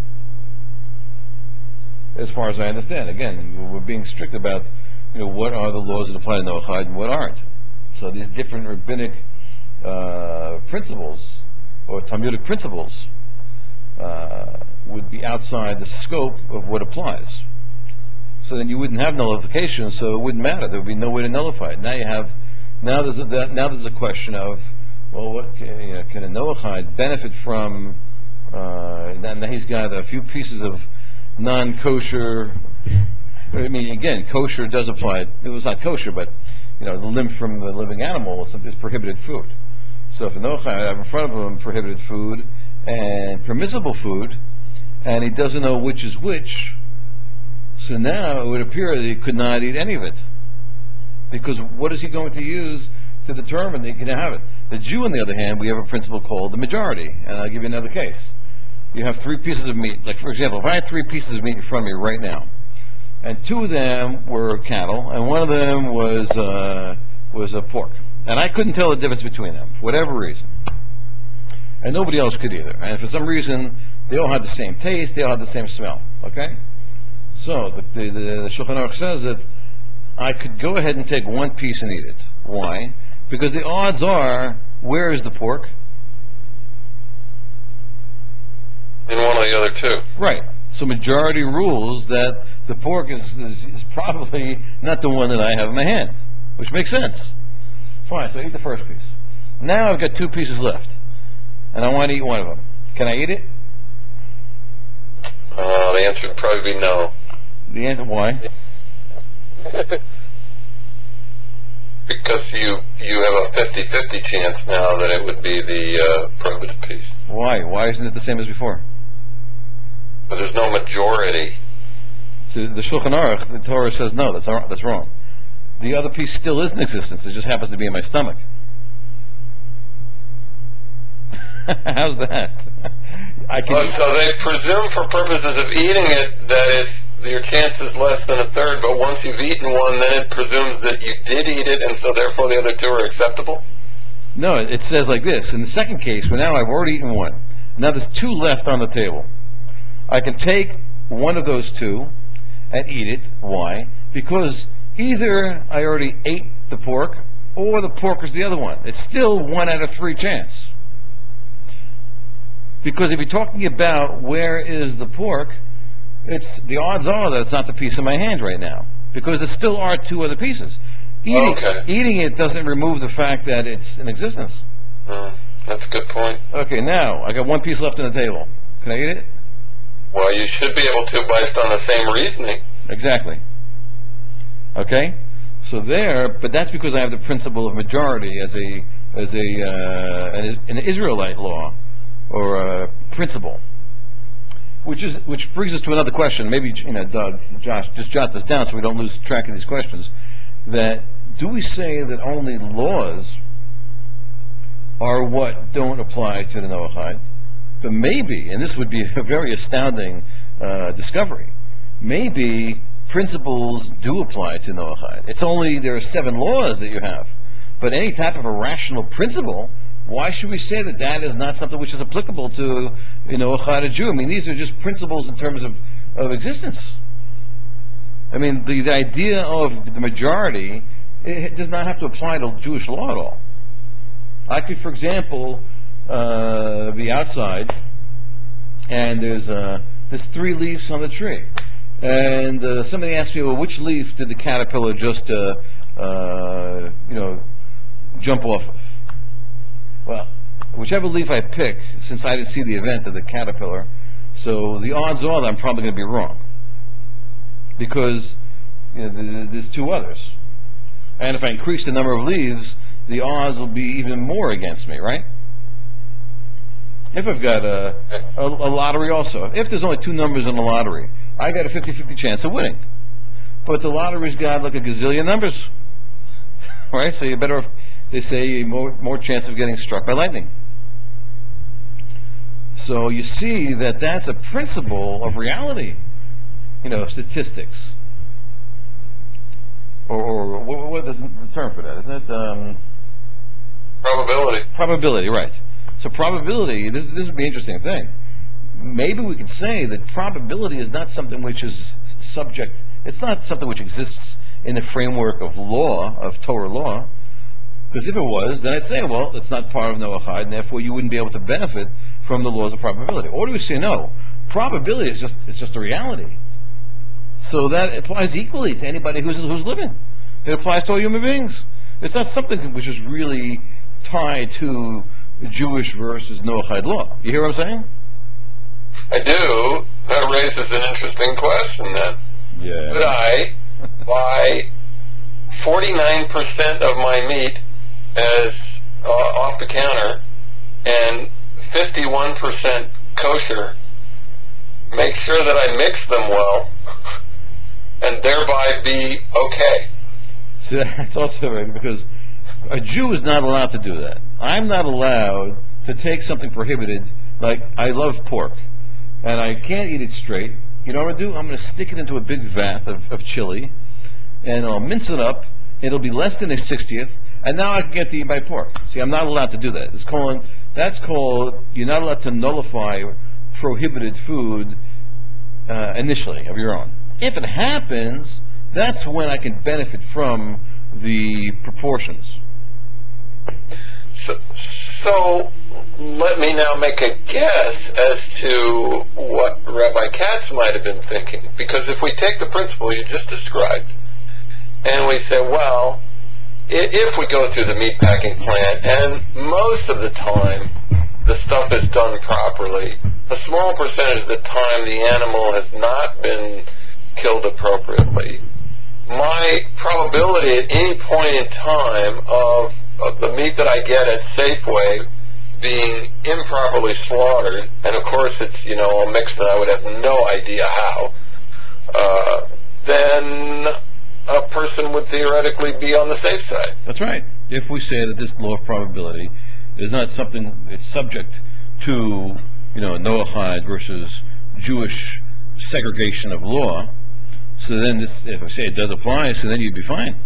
S5: As far as I understand, again, we're being strict about, you know, what are the laws that apply to Noachide and what aren't. So these different rabbinic uh, principles or Talmudic principles uh, would be outside the scope of what applies. So then you wouldn't have nullification, so it wouldn't matter. There would be no way to nullify it. Now you have, now there's a, now there's a question of, well, what can, you know, can a Noachide benefit from? Uh, then he's got a few pieces of non-kosher. I mean, again, kosher does apply. It was not kosher, but you know, the limb from the living animal is, is prohibited food. So if a Noachide have in front of him prohibited food and permissible food, and he doesn't know which is which, so now it would appear that he could not eat any of it. Because what is he going to use to determine that he can have it? The Jew, on the other hand, we have a principle called the majority. And I'll give you another case. You have three pieces of meat. Like, for example, if I had three pieces of meat in front of me right now, and two of them were cattle, and one of them was uh, was a pork. And I couldn't tell the difference between them, for whatever reason. And nobody else could either. And for some reason, they all had the same taste, they all had the same smell. Okay? So the, the, the, the Shulchan Aruch says that I could go ahead and take one piece and eat it. Why? Because the odds are, where is the pork?
S2: one of the other two.
S5: Right. So majority rules that the pork is, is, is probably not the one that I have in my hand, which makes sense. Fine, so I eat the first piece. Now I've got two pieces left, and I want to eat one of them. Can I eat it?
S2: Uh, the answer would probably be no.
S5: The answer, why?
S2: Because you you have a fifty-fifty chance now that it would be the uh, prohibited piece.
S5: Why? Why isn't it the same as before?
S2: But there's no majority.
S5: So the Shulchan Aruch, the Torah says no, that's, wrong- that's wrong. The other piece still is in existence, it just happens to be in my stomach. How's that? I can.
S2: Oh, so they presume for purposes of eating it that it's your chance is less than a third, but once you've eaten one, then it presumes that you did eat it, and so therefore the other two are acceptable?
S5: No, it says like this. In the second case, where now I've already eaten one. Now there's two left on the table. I can take one of those two and eat it. Why? Because either I already ate the pork, or the pork is the other one. It's still one out of three chance. Because if you're talking about where is the pork, it's the odds are that it's not the piece in my hand right now, because there still are two other pieces. Eating,
S2: Okay.
S5: eating it doesn't remove the fact that it's in existence.
S2: Mm, that's a good point.
S5: Okay, now I got one piece left on the table. Can I eat it?
S2: Well, you should be able to based on the same reasoning.
S5: Exactly. Okay, so there, but that's because I have the principle of majority as a as a uh, an, an Israelite law or a principle, which is which brings us to another question. Maybe you know, Doug, Josh, just jot this down so we don't lose track of these questions. That do we say that only laws are what don't apply to the Noahide? But maybe, and this would be a very astounding uh, discovery, maybe principles do apply to Noahide. It's only there are seven laws that you have, but any type of a rational principle, why should we say that that is not something which is applicable to, you know, a Chad Jew? I mean, these are just principles in terms of, of existence. I mean, the, the idea of the majority, it does not have to apply to Jewish law at all. I could, for example, uh, be outside, and there's uh, there's three leaves on the tree, and uh, somebody asked me, well, which leaf did the caterpillar just, uh, uh, you know, jump off of? Well, whichever leaf I pick, since I didn't see the event of the caterpillar, so the odds are that I'm probably going to be wrong, because you know, there's two others, and if I increase the number of leaves, the odds will be even more against me, right? If I've got a, a, a lottery also, if there's only two numbers in the lottery, I got a fifty-fifty chance of winning. But the lottery's got like a gazillion numbers, right? So you better, they say, more, more chance of getting struck by lightning. So you see that that's a principle of reality, you know, statistics. Or, or what, what is the term for that? Isn't it? Um,
S2: Probability.
S5: Probability, right. So probability, this, this would be an interesting thing. Maybe we could say that probability is not something which is subject, it's not something which exists in the framework of law, of Torah law, because if it was, then I'd say, well, it's not part of Noahide, and therefore you wouldn't be able to benefit from the laws of probability. Or do we say, no, probability is just, it's just a reality. So that applies equally to anybody who's, who's living. It applies to all human beings. It's not something which is really tied to Jewish versus Noahide law. You hear what I'm saying?
S2: I do. That raises an interesting question then.
S5: Yeah.
S2: Could I buy forty-nine percent of my meat as uh, off the counter and fifty-one percent kosher, make sure that I mix them well, and thereby be okay?
S5: See, that's also right, because a Jew is not allowed to do that. I'm not allowed to take something prohibited, like I love pork, and I can't eat it straight. You know what I do? I'm going to stick it into a big vat of, of chili, and I'll mince it up. It'll be less than a sixtieth, and now I can get to eat my pork. See, I'm not allowed to do that. It's called, that's called, you're not allowed to nullify prohibited food uh, initially of your own. If it happens, that's when I can benefit from the proportions.
S2: So, so let me now make a guess as to what Rabbi Katz might have been thinking. Because if we take the principle you just described, and we say, well, if we go through the meatpacking plant, and most of the time the stuff is done properly, a small percentage of the time the animal has not been killed appropriately, my probability at any point in time of, of the meat that I get at Safeway being improperly slaughtered, and of course it's, you know, all mixed and I would have no idea how, uh, then a person would theoretically be on the safe side.
S5: That's right. If we say that this law of probability is not something, it's subject to, you know, Noahide versus Jewish segregation of law, so then this, if I say it does apply, so then you'd be fine.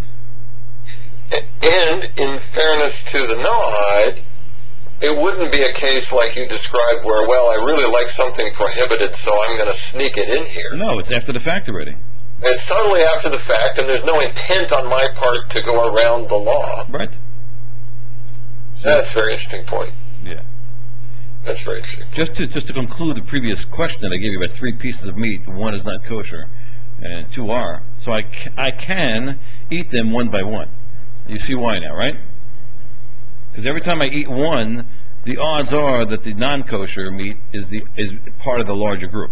S2: And in fairness to the Noahide, it wouldn't be a case like you described where, well, I really like something prohibited, so I'm going to sneak it in here.
S5: No, it's after the fact already.
S2: It's totally after the fact, and there's no intent on my part to go around the law.
S5: Right. So,
S2: That's a very interesting point.
S5: yeah.
S2: That's very interesting.
S5: Just to just to conclude the previous question, I gave you about three pieces of meat. One is not kosher, and two are. So I, ca- I can eat them one by one. You see why now, right? Because every time I eat one, the odds are that the non-kosher meat is the is part of the larger group.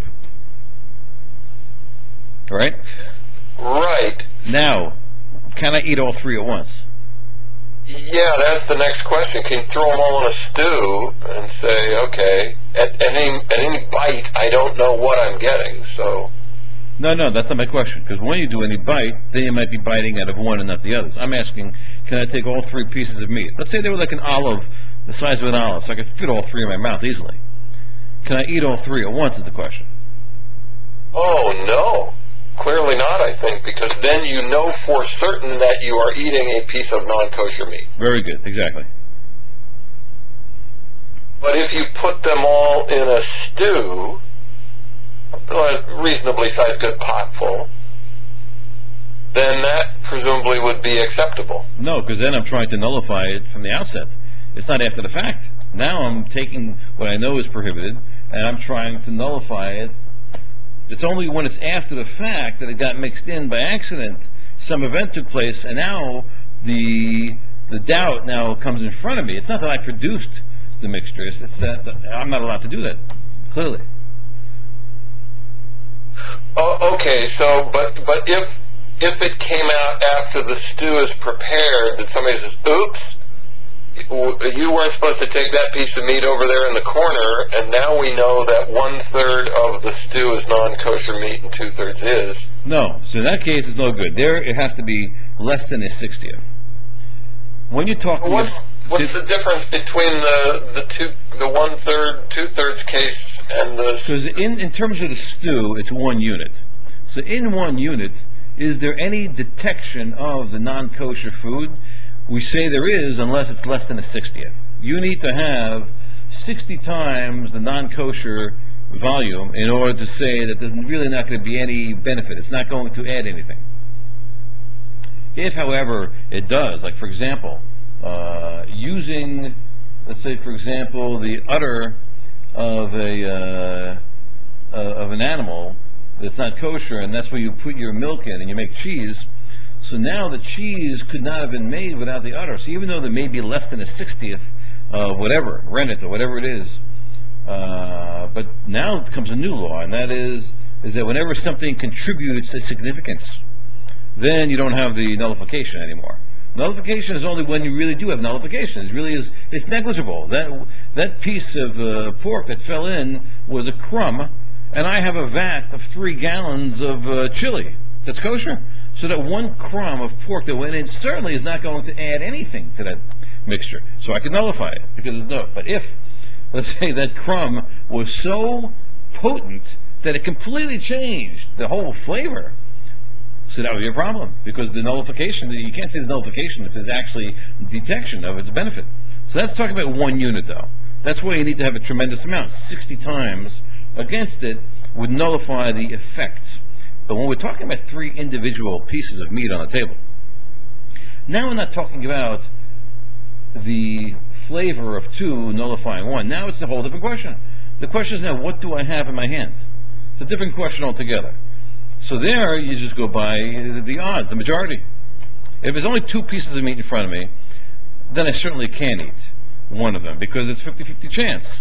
S5: All right?
S2: Right.
S5: Now, can I eat all three at once?
S2: Yeah, that's the next question. Can you throw them all in a stew and say, okay, at, at, any, at any bite, I don't know what I'm getting, so...
S5: No, no, that's not my question. Because when you do any bite, then you might be biting out of one and not the others. I'm asking, can I take all three pieces of meat? Let's say they were like an olive, the size of an olive, so I could fit all three in my mouth easily. Can I eat all three at once is the question.
S2: Oh, no. Clearly not, I think, because then you know for certain that you are eating a piece of non-kosher meat.
S5: Very good, exactly.
S2: But if you put them all in a stew, a reasonably sized good pot full, then that presumably would be acceptable.
S5: No, because then I'm trying to nullify it from the outset. It's not after the fact. Now I'm taking what I know is prohibited, and I'm trying to nullify it. It's only when it's after the fact that it got mixed in by accident. Some event took place, and now the the doubt now comes in front of me. It's not that I produced the mixture. It's, it's that I'm not allowed to do that, clearly.
S2: Oh, okay, so, but, but if, if it came out after the stew is prepared, that somebody says, oops, you weren't supposed to take that piece of meat over there in the corner, and now we know that one-third of the stew is non-kosher meat and two-thirds is.
S5: No, so in that case, it's no good. There, it has to be less than a sixtieth. When you're talking...
S2: What's, what's the difference between the, the two, the one-third, two-thirds case and the...
S5: Because in, in terms of the stew, it's one unit. So in one unit, is there any detection of the non-kosher food? We say there is, unless it's less than a sixtieth. You need to have sixty times the non-kosher volume in order to say that there's really not going to be any benefit. It's not going to add anything. If, however, it does, like for example, uh, using, let's say for example, the udder of a uh, uh, of an animal that's not kosher, and that's where you put your milk in and you make cheese. So now the cheese could not have been made without the udder. So even though there may be less than a sixtieth of whatever, rennet or whatever it is, uh, but now comes a new law, and that is is that whenever something contributes a significance, then you don't have the nullification anymore. Nullification is only when you really do have nullification. It really is, it's negligible. That that piece of uh, pork that fell in was a crumb, and I have a vat of three gallons of uh, chili that's kosher. So that one crumb of pork that went in certainly is not going to add anything to that mixture. So I can nullify it, because it's no. But if, let's say, that crumb was so potent that it completely changed the whole flavor, so that would be a problem, because the nullification, you can't say there's nullification if there's actually detection of its benefit. So that's talking about one unit, though. That's why you need to have a tremendous amount. sixty times against it would nullify the effect. But when we're talking about three individual pieces of meat on a table, now we're not talking about the flavor of two nullifying one. Now it's a whole different question. The question is now, what do I have in my hands? It's a different question altogether. So there, you just go by the odds, the majority. If there's only two pieces of meat in front of me, then I certainly can eat one of them, because it's fifty-fifty chance.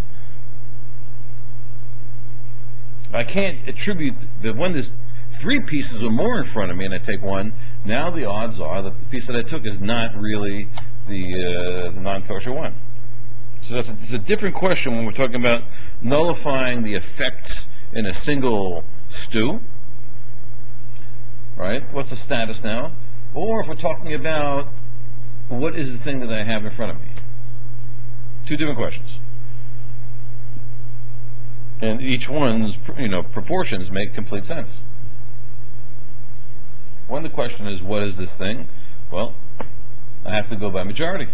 S5: I can't attribute that when there's three pieces or more in front of me and I take one, now the odds are that the piece that I took is not really the, uh, the non-kosher one. So that's a, it's a different question when we're talking about nullifying the effects in a single stew, right? What's the status now? Or if we're talking about what is the thing that I have in front of me? Two different questions. And each one's, you know, proportions make complete sense. When the question is, what is this thing? Well, I have to go by majority.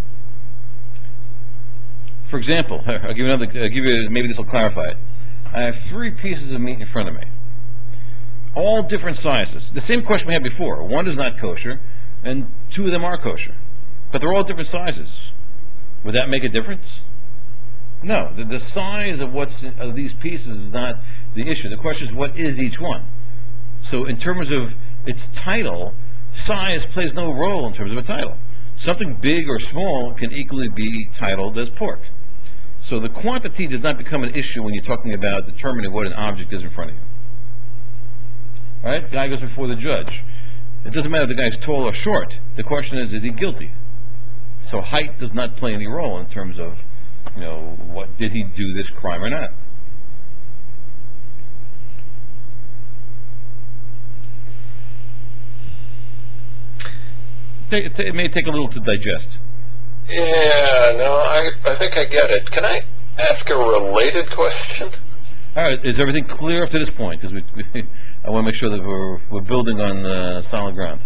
S5: For example, I'll give you another, I'll give you, maybe this will clarify it. I have three pieces of meat in front of me, all different sizes. The same question we had before. One is not kosher, and two of them are kosher. But they're all different sizes. Would that make a difference? No. The, the size of what's in, of these pieces is not the issue. The question is, what is each one? So in terms of its title, size plays no role in terms of a title. Something big or small can equally be titled as pork. So the quantity does not become an issue when you're talking about determining what an object is in front of you. Right? Guy goes before the judge. It doesn't matter if the guy's tall or short. The question is, is he guilty? So height does not play any role in terms of, you know, what did he do this crime or not. It, it may take a little to digest.
S2: Yeah, no, I, I think I get it. Can I ask a related question?
S5: All right, is everything clear up to this point? Because we, we, I want to make sure that we're, we're building on uh, solid ground.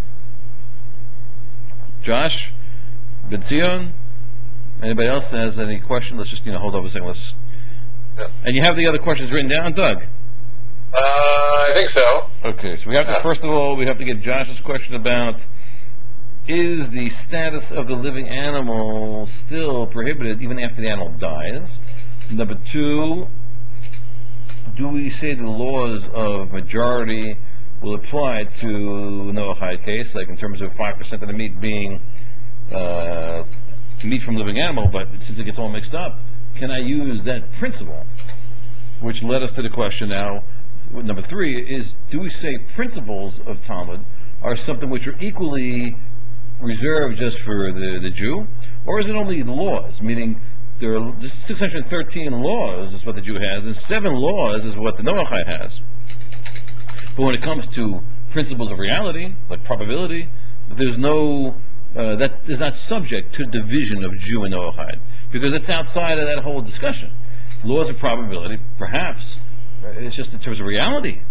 S5: Josh? Ben Zion? Anybody else has any question? Let's just, you know, hold on a second. Let's...
S2: Yeah.
S5: And you have the other questions written down, Doug?
S2: Uh, I think so.
S5: Okay, so we have to,
S2: Yeah.
S5: first of all, we have to get Josh's question about, is the status of the living animal still prohibited even after the animal dies? Number two, do we say the laws of majority will apply to Noahide case, like in terms of five percent of the meat being uh, meat from living animal, but since it gets all mixed up, can I use that principle? Which led us to the question now, number three, is do we say principles of Talmud are something which are equally reserved just for the, the Jew, or is it only laws, meaning there are six hundred thirteen laws is what the Jew has, and seven laws is what the Noahide has. But when it comes to principles of reality, like probability, there's no, uh, that is not subject to division of Jew and Noahide, because it's outside of that whole discussion. Laws of probability, perhaps, it's just in terms of reality.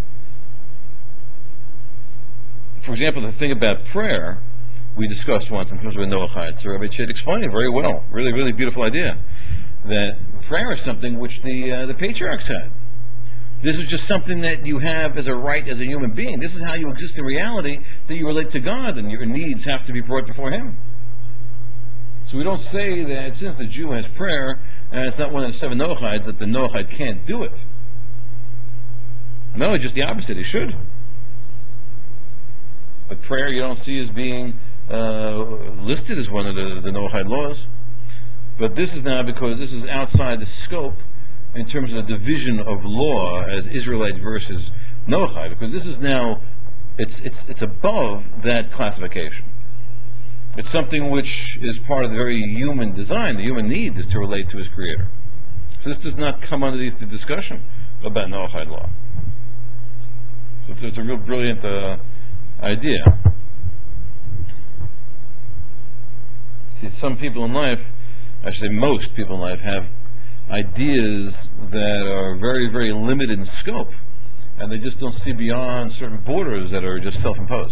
S5: For example, the thing about prayer, we discussed once in terms of a Noahide. So Rabbi Chait explained it very well. Really, really beautiful idea. That prayer is something which the uh, the patriarchs had. This is just something that you have as a right as a human being. This is how you exist in reality, that you relate to God, and your needs have to be brought before Him. So we don't say that since the Jew has prayer, and it's not one of the seven Noahides, that the Noahide can't do it. No, just the opposite. He should. But prayer you don't see as being uh, listed as one of the, the Noahide laws. But this is now because this is outside the scope in terms of the division of law as Israelite versus Noahide, because this is now, it's, it's, it's above that classification. It's something which is part of the very human design. The human need is to relate to his Creator. So this does not come underneath the discussion about Noahide law. So it's, it's a real brilliant uh, idea. See, some people in life, I should say most people in life, have ideas that are very, very limited in scope, and they just don't see beyond certain borders that are just self-imposed.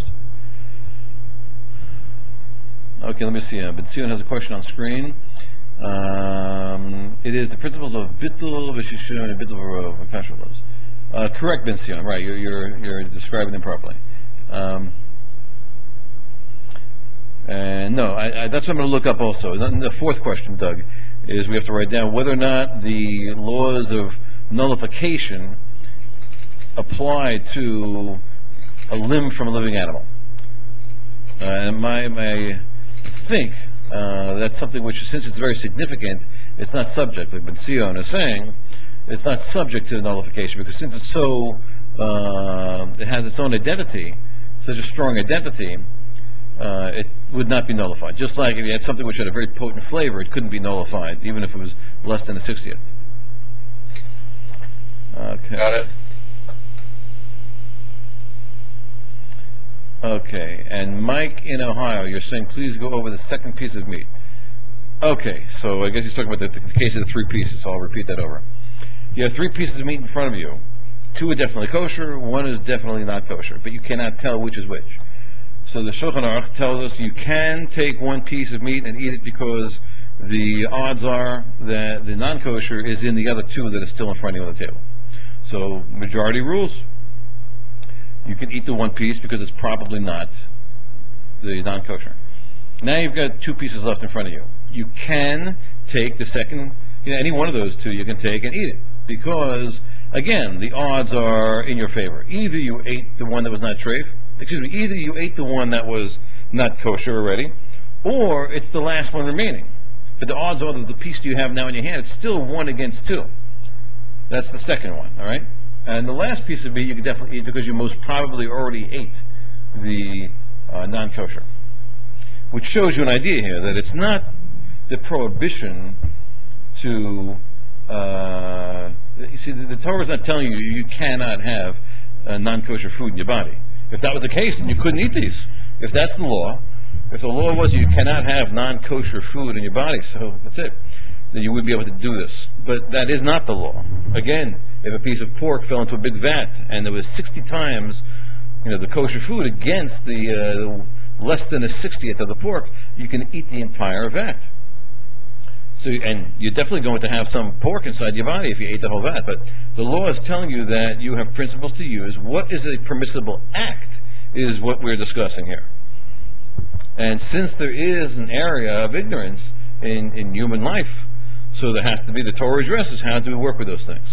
S5: Okay, let me see. Uh, Ben Zion has a question on screen. Um, it is the principles of bittul v'shishun and bittul v'kashrus. Uh, correct, Ben Zion. Right, you're, you're you're describing them properly. Um, And no, I, I, that's what I'm going to look up also. And the fourth question, Doug, is we have to write down whether or not the laws of nullification apply to a limb from a living animal. Uh, and my, my, I think uh, that's something which, since it's very significant, it's not subject, like Ben Sion is saying, it's not subject to nullification, because since it's so, uh, it has its own identity, such a strong identity, uh, it would not be nullified. Just like if you had something which had a very potent flavor, it couldn't be nullified, even if it was less than a sixtieth. Okay.
S2: Got it?
S5: Okay, and Mike in Ohio, you're saying please go over the second piece of meat. Okay, so I guess he's talking about the, the case of the three pieces, so I'll repeat that over. You have three pieces of meat in front of you. Two are definitely kosher, one is definitely not kosher, but you cannot tell which is which. So the Shulchan Aruch tells us you can take one piece of meat and eat it because the odds are that the non-kosher is in the other two that are still in front of you on the table. So majority rules. You can eat the one piece because it's probably not the non-kosher. Now you've got two pieces left in front of you. You can take the second, you know, any one of those two you can take and eat it because, again, the odds are in your favor. Either you ate the one that was not treif, excuse me, either you ate the one that was not kosher already, or it's the last one remaining. But the odds are that the piece you have now in your hand, it's still one against two. That's the second one, all right? And the last piece of meat you can definitely eat because you most probably already ate the uh, non-kosher. Which shows you an idea here that it's not the prohibition to, uh, you see, the, the Torah is not telling you you cannot have uh, non-kosher food in your body. If that was the case, then you couldn't eat these. If that's the law, if the law was you cannot have non-kosher food in your body, so that's it, then you wouldn't be able to do this. But that is not the law. Again, if a piece of pork fell into a big vat and there was sixty times, you know, the kosher food against the uh, less than a sixtieth of the pork, you can eat the entire vat. So, and you're definitely going to have some pork inside your body if you ate the whole vat. But the law is telling you that you have principles to use. What is a permissible act is what we're discussing here. And since there is an area of ignorance in, in human life, so there has to be, the Torah addresses how do we work with those things.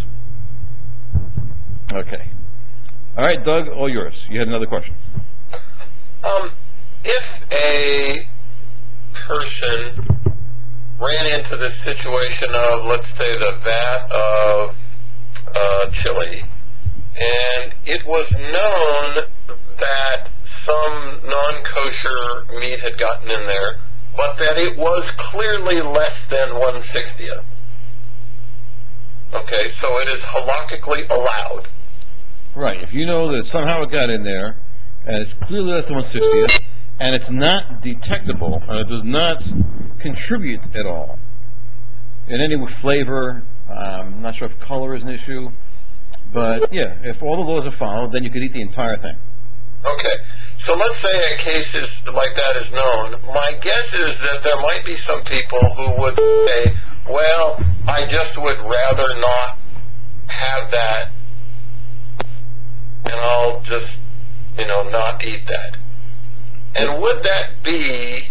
S5: Okay. All right, Doug, all yours. You had another question.
S2: Um, if a person ran into this situation of, let's say, the vat of uh, chili, and it was known that some non-kosher meat had gotten in there, but that it was clearly less than one sixtieth. Okay, so it is halakhically allowed.
S5: Right. If you know that somehow it got in there, and it's clearly less than one sixtieth, and it's not detectable, and it does not contribute at all in any flavor, um, I'm not sure if color is an issue, but yeah, if all the laws are followed, then you could eat the entire thing.
S2: Okay, so let's say a case is, like that is known. My guess is that there might be some people who would say, well, I just would rather not have that, and I'll just, you know, not eat that. And would that be,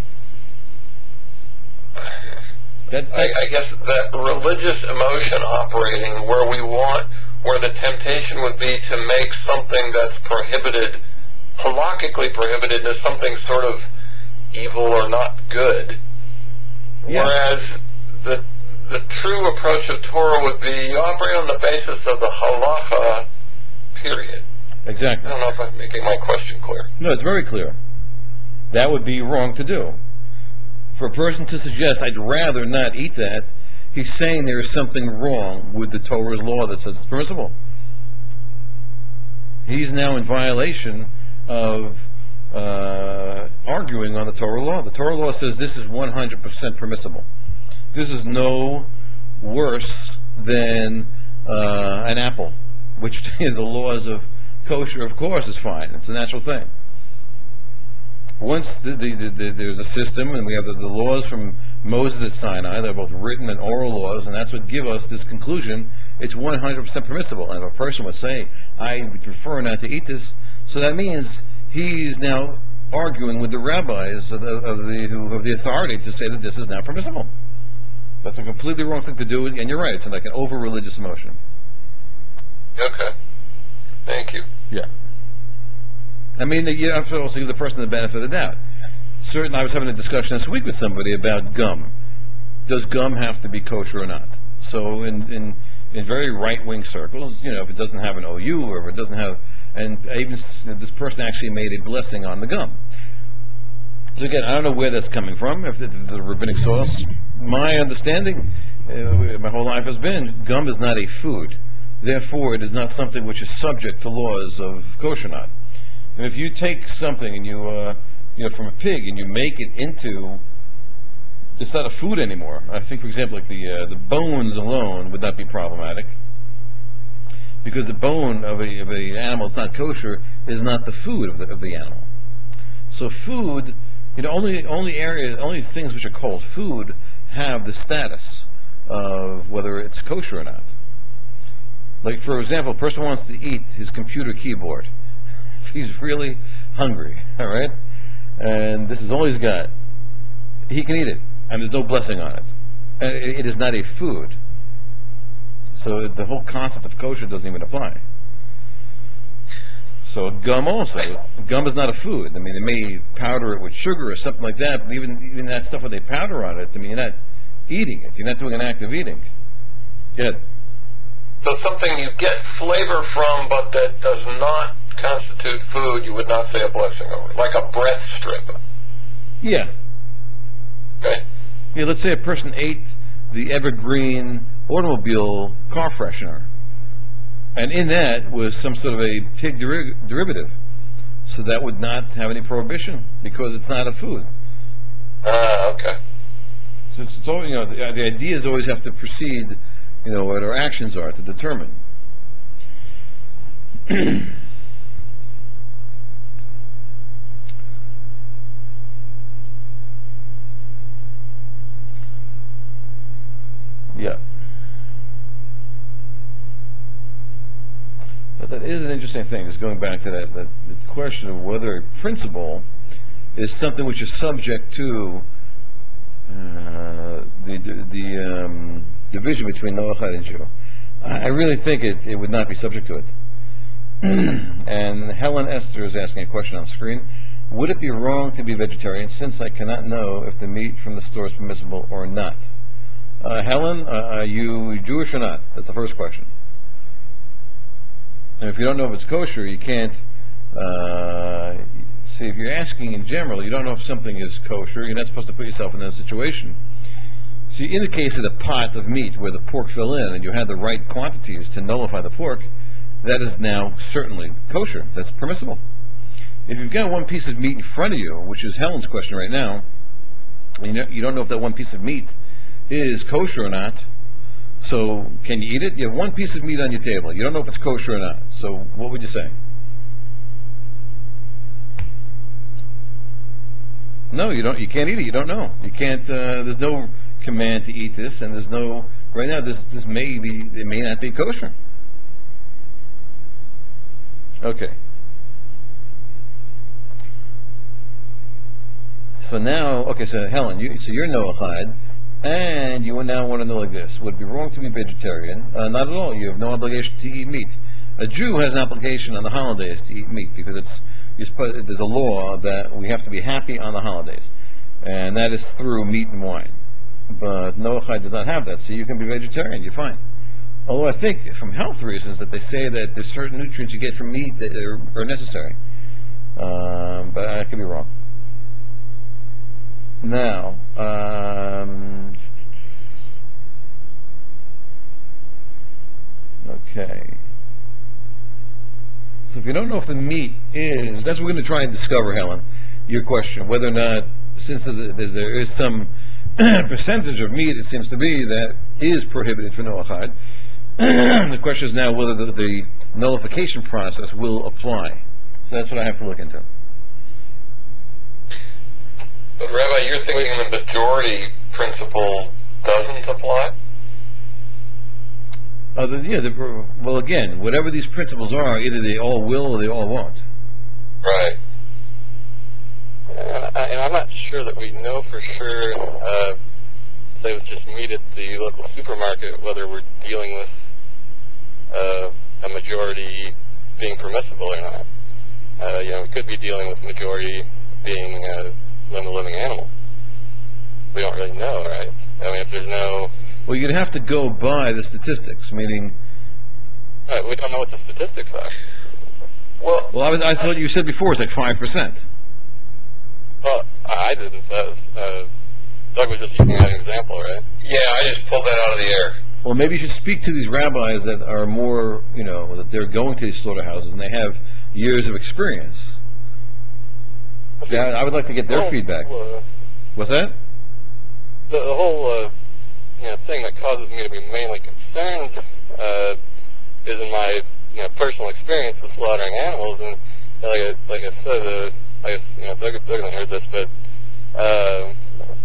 S5: That's,
S2: I,
S5: that's
S2: I guess, that religious emotion operating where we want, where the temptation would be to make something that's prohibited, halakhically prohibited, as something sort of evil or not good.
S5: Yeah.
S2: Whereas the the true approach of Torah would be you operate on the basis of the halacha, period. I
S5: exactly.
S2: don't know if I'm making my question clear.
S5: No, it's very clear. That would be wrong to do. For a person to suggest, I'd rather not eat that, he's saying there is something wrong with the Torah's law that says it's permissible. He's now in violation of uh, arguing on the Torah law. The Torah law says this is one hundred percent permissible. This is no worse than uh, an apple, which the laws of kosher, of course, is fine. It's a natural thing. Once the, the, the, the, there's a system, and we have the, the laws from Moses at Sinai, they're both written and oral laws, and that's what give us this conclusion, it's one hundred percent permissible. And if a person would say, I would prefer not to eat this, so that means he's now arguing with the rabbis of the, of the who have the authority to say that this is now permissible. That's a completely wrong thing to do, and you're right. It's like an over-religious emotion.
S2: Okay. Thank you.
S5: Yeah. I mean, you have to also give the person the benefit of the doubt. Certain, I was having a discussion this week with somebody about gum. Does gum have to be kosher or not? So in, in, in very right-wing circles, you know, if it doesn't have an O U or if it doesn't have, and even this person actually made a blessing on the gum. So again, I don't know where that's coming from, if it's a rabbinic source. My understanding, uh, my whole life has been, gum is not a food. Therefore, it is not something which is subject to laws of kosher not. And if you take something and you, uh, you know, from a pig and you make it into, it's not a food anymore. I think, for example, like the uh, the bones alone would not be problematic, because the bone of a of a animal that's not kosher is not the food of the of the animal. So food, you know, only only area, only things which are called food have the status of whether it's kosher or not. Like, for example, a person wants to eat his computer keyboard. If he's really hungry, all right, and this is all he's got, he can eat it, and there's no blessing on it. And it, it is not a food. So the whole concept of kosher doesn't even apply. So gum also, gum is not a food. I mean, they may powder it with sugar or something like that, but even even that stuff where they powder on it, I mean, you're not eating it. You're not doing an act of eating. Good.
S2: So something you get flavor from, but that does not constitute food, you would not say a blessing over, like a breath strip.
S5: Yeah.
S2: Okay?
S5: Yeah, let's say a person ate the Evergreen automobile car freshener, and in that was some sort of a pig deri- derivative. So that would not have any prohibition because it's not a food.
S2: Ah, okay.
S5: So it's, it's all, you know, the, the ideas always have to precede, you know, what our actions are to determine. Yeah. But that is an interesting thing, just going back to that, that the question of whether a principle is something which is subject to uh, the the um, division between Noachide and Jew. I I really think it, it would not be subject to it. And Helen Esther is asking a question on screen. Would it be wrong to be vegetarian since I cannot know if the meat from the store is permissible or not? Uh, Helen, uh, are you Jewish or not? That's the first question. And if you don't know if it's kosher, you can't, uh, see, if you're asking in general, you don't know if something is kosher, you're not supposed to put yourself in that situation. See, in the case of the pot of meat where the pork fell in and you had the right quantities to nullify the pork, that is now certainly kosher. That's permissible. If you've got one piece of meat in front of you, which is Helen's question right now, and you know- you don't know if that one piece of meat is kosher or not, so can you eat it? You have one piece of meat on your table. You don't know if it's kosher or not. So what would you say? No, you don't. You can't eat it. You don't know. You can't. Uh, there's no command to eat this, and there's no. Right now, this this may be. It may not be kosher. Okay. So now, okay. So Helen, you, so you're Noachide, and you now want to know like this: would it be wrong to be vegetarian? Uh, not at all. You have no obligation to eat meat. A Jew has an obligation on the holidays to eat meat because it's, you're supposed, there's a law that we have to be happy on the holidays, and that is through meat and wine. But Noachide does not have that, so you can be vegetarian. You're fine. Although I think, from health reasons, that they say that there's certain nutrients you get from meat that are, are necessary. Um, but I could be wrong. Now, um, okay. So if you don't know if the meat is, that's what we're going to try and discover, Helen. Your question, whether or not, since there's a, there's, there is some percentage of meat, it seems to be, that is prohibited for Noachide. The question is now whether the, the nullification process will apply. So that's what I have to look into.
S2: But Rabbi, you're thinking the majority principle doesn't apply?
S5: Uh, the, yeah, the, well, again, whatever these principles are, either they all will or they all won't.
S2: Right.
S4: sure that we know for sure, uh, say with just meat at the local supermarket, whether we're dealing with uh, a majority being permissible or not. Uh, you know, we could be dealing with majority being uh, limb of living animal. We don't really know, right? I mean, if there's no...
S5: Well, you'd have to go by the statistics, meaning,
S4: Right, we don't know what the statistics are.
S2: Well,
S5: well, I, was, I thought you said before it's like five percent.
S4: Well, I I didn't. That was, uh, Doug was just using that example, right?
S2: yeah, I just pulled that out of the air.
S5: Well, maybe you should speak to these rabbis that are more, you know, that they're going to these slaughterhouses and they have years of experience. Yeah, I would like to get their
S4: The whole,
S5: feedback.
S4: Uh,
S5: What's that?
S4: the, the whole uh, you know, thing that causes me to be mainly concerned uh, is in my you know, personal experience with slaughtering animals. And uh, like I, like I said, uh, I guess, you know, Doug, Doug hasn't heard this, but uh,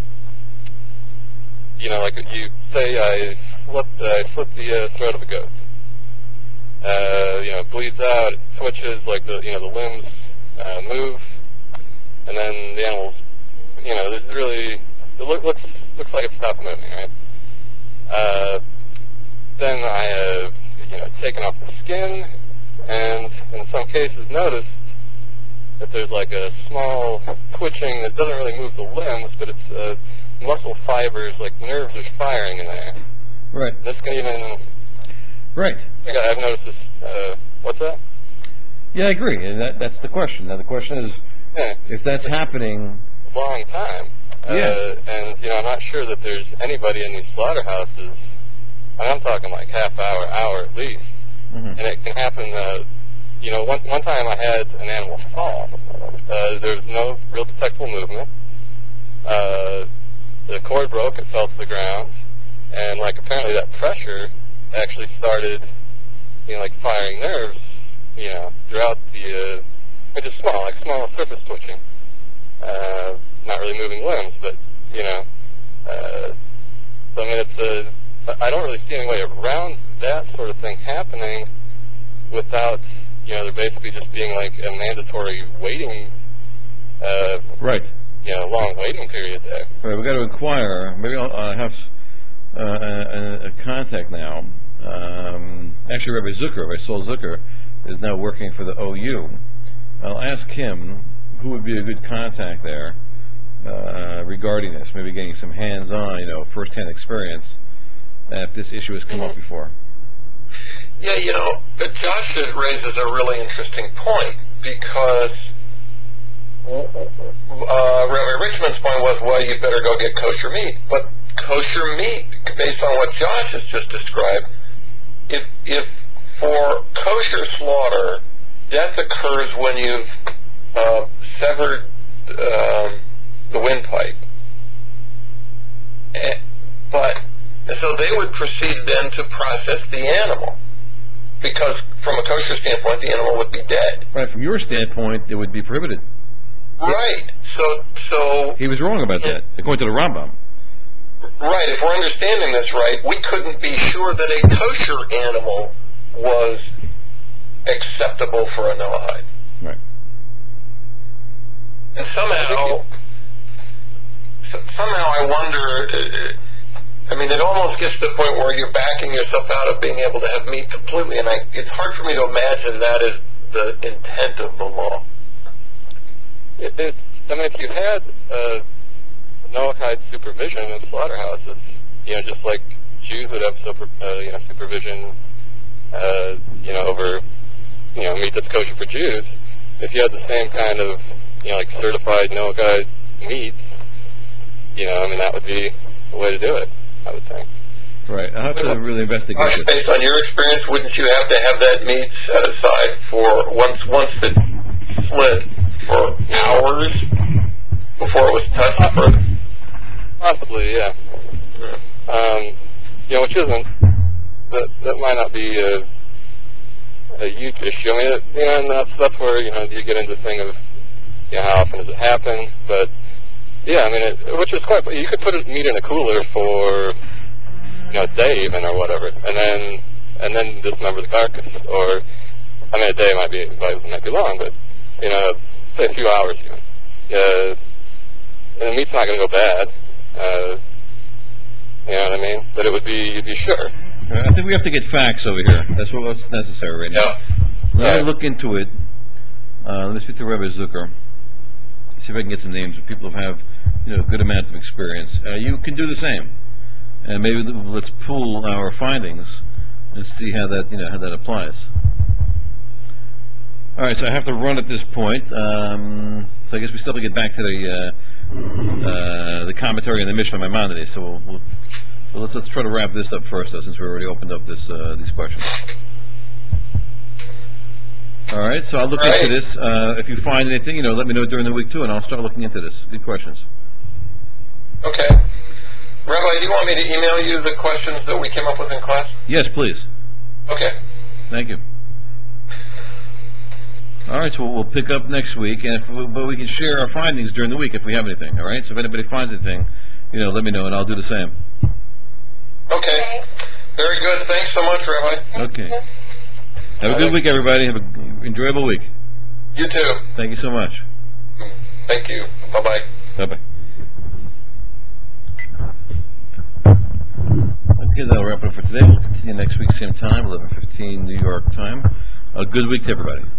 S4: you know, like you say, I slit, I slit the uh, throat of a goat. Uh, you know, it bleeds out, it twitches, like the you know the limbs uh, move, and then the animal's, you know, there's really it look, looks looks like it stopped moving, right? Uh, then I have you know taken off the skin, and in some cases noticed that there's like a small twitching that doesn't really move the limbs, but it's uh, muscle fibers, like nerves are firing in there.
S5: Right.
S4: This can even,
S5: Right.
S4: like I've noticed this, uh, what's that?
S5: Yeah, I agree, and that, that's the question. Now, the question is,
S4: Yeah,
S5: if that's happening,
S4: long time.
S5: Yeah.
S4: Uh, and, you know, I'm not sure that there's anybody in these slaughterhouses, I mean, I'm talking like half hour, hour at least,
S5: Mhm.
S4: and it can happen, uh, you know, one, one time I had an animal fall. Uh, there was no real detectable movement. Uh, the cord broke, it fell to the ground, and, like, apparently that pressure actually started, you know, like, firing nerves, you know, throughout the, uh, just small, like small surface twitching. Uh, not really moving limbs, but, you know, uh, so I mean, it's a, I don't really see any way around that sort of thing happening without, you know, there basically just being like a mandatory waiting, uh,
S5: right.
S4: you know, long waiting period there.
S5: All right, we've got to inquire. Maybe I'll uh, have uh, a, a contact now. Um, actually, Rabbi Zucker, Rabbi Saul Zucker, is now working for the O U. I'll ask him who would be a good contact there uh, regarding this, maybe getting some hands-on, you know, first-hand experience, uh, if this issue has come up before.
S2: Yeah, you know, but Josh raises a really interesting point because uh, Rabbi Richmond's point was, well, you better go get kosher meat. But kosher meat, based on what Josh has just described, if if for kosher slaughter, death occurs when you've uh, severed um, the windpipe. Eh, but so they would proceed then to process the animal, because from a kosher standpoint, the animal would be dead.
S5: Right, from your standpoint, it would be prohibited.
S2: Right. So, so
S5: He was wrong about that, according to the Rambam.
S2: right. If we're understanding this right, we couldn't be sure that a kosher animal was acceptable for a Noahide.
S5: Right.
S2: And somehow, s- somehow, I wonder. Uh, I mean, it almost gets to the point where you're backing yourself out of being able to have meat completely, and I, it's hard for me to imagine that is the intent of the law.
S4: It, it, I mean, if you had uh, Noahide supervision in slaughterhouses, you know, just like Jews would have super, uh, you know, supervision, uh, you know, over, you know, meat that's kosher for Jews, if you had the same kind of, you know, like certified Noahide meat, you know, I mean, that would be the way to do it, I would think.
S5: Right. I'll have to really investigate
S2: Gosh,
S5: this.
S2: based on your experience, wouldn't you have to have that meat set aside for once once it's split for hours before it was touched further?
S4: Possibly, yeah. Um, you know, which isn't, that, that might not be a, a huge issue. I mean, it, you know, and that's, that's where, you know, you get into the thing of, you know, how often does it happen, but, yeah, I mean, it, which is quite, you could put meat in a cooler for, you know, a day even or whatever, and then, and then dismember the carcass, or, I mean, a day might be, might, might be long, but, you know, say a few hours even. Uh, and the meat's not going to go bad. Uh, you know what I mean? But it would be, you'd be sure.
S1: I think we have to get facts over here. That's what- what's necessary right now.
S2: Yeah.
S1: Let me
S4: Right.
S1: look into it. Uh, let me speak to Rabbi Zucker. See if I can get some names of people who have, you know, a good amount of experience. Uh, you can do the same. And maybe th- let's pool our findings and see how that, you know, how that applies. All right, so I have to run at this point. Um, so I guess we still have to get back to the, uh, uh, the commentary and the Mishnah Maimonides. So we'll, we'll, well, let's, let's try to wrap this up first, though, since we already opened up this, uh, these questions. All right, so I'll look into
S2: Right.
S1: this. Uh, if you find anything, you know, let me know during the week too, and I'll start looking into this. Good questions.
S2: Okay. Rabbi, do you want me to email you the questions that we came up with in class?
S1: Yes, please.
S2: Okay.
S1: Thank you. All right, so we'll, we'll pick up next week, and if we, but we can share our findings during the week if we have anything. All right, so if anybody finds anything, you know, let me know, and I'll do the same.
S2: Okay. Very good. Thanks so much, Rabbi.
S1: Okay. Have a good week, everybody. Have an enjoyable week.
S2: You too.
S1: Thank you so much.
S2: Thank you. Bye-bye.
S1: Bye-bye. Okay, that'll wrap it up for today. We'll continue next week, same time, eleven fifteen New York time. A good week to everybody.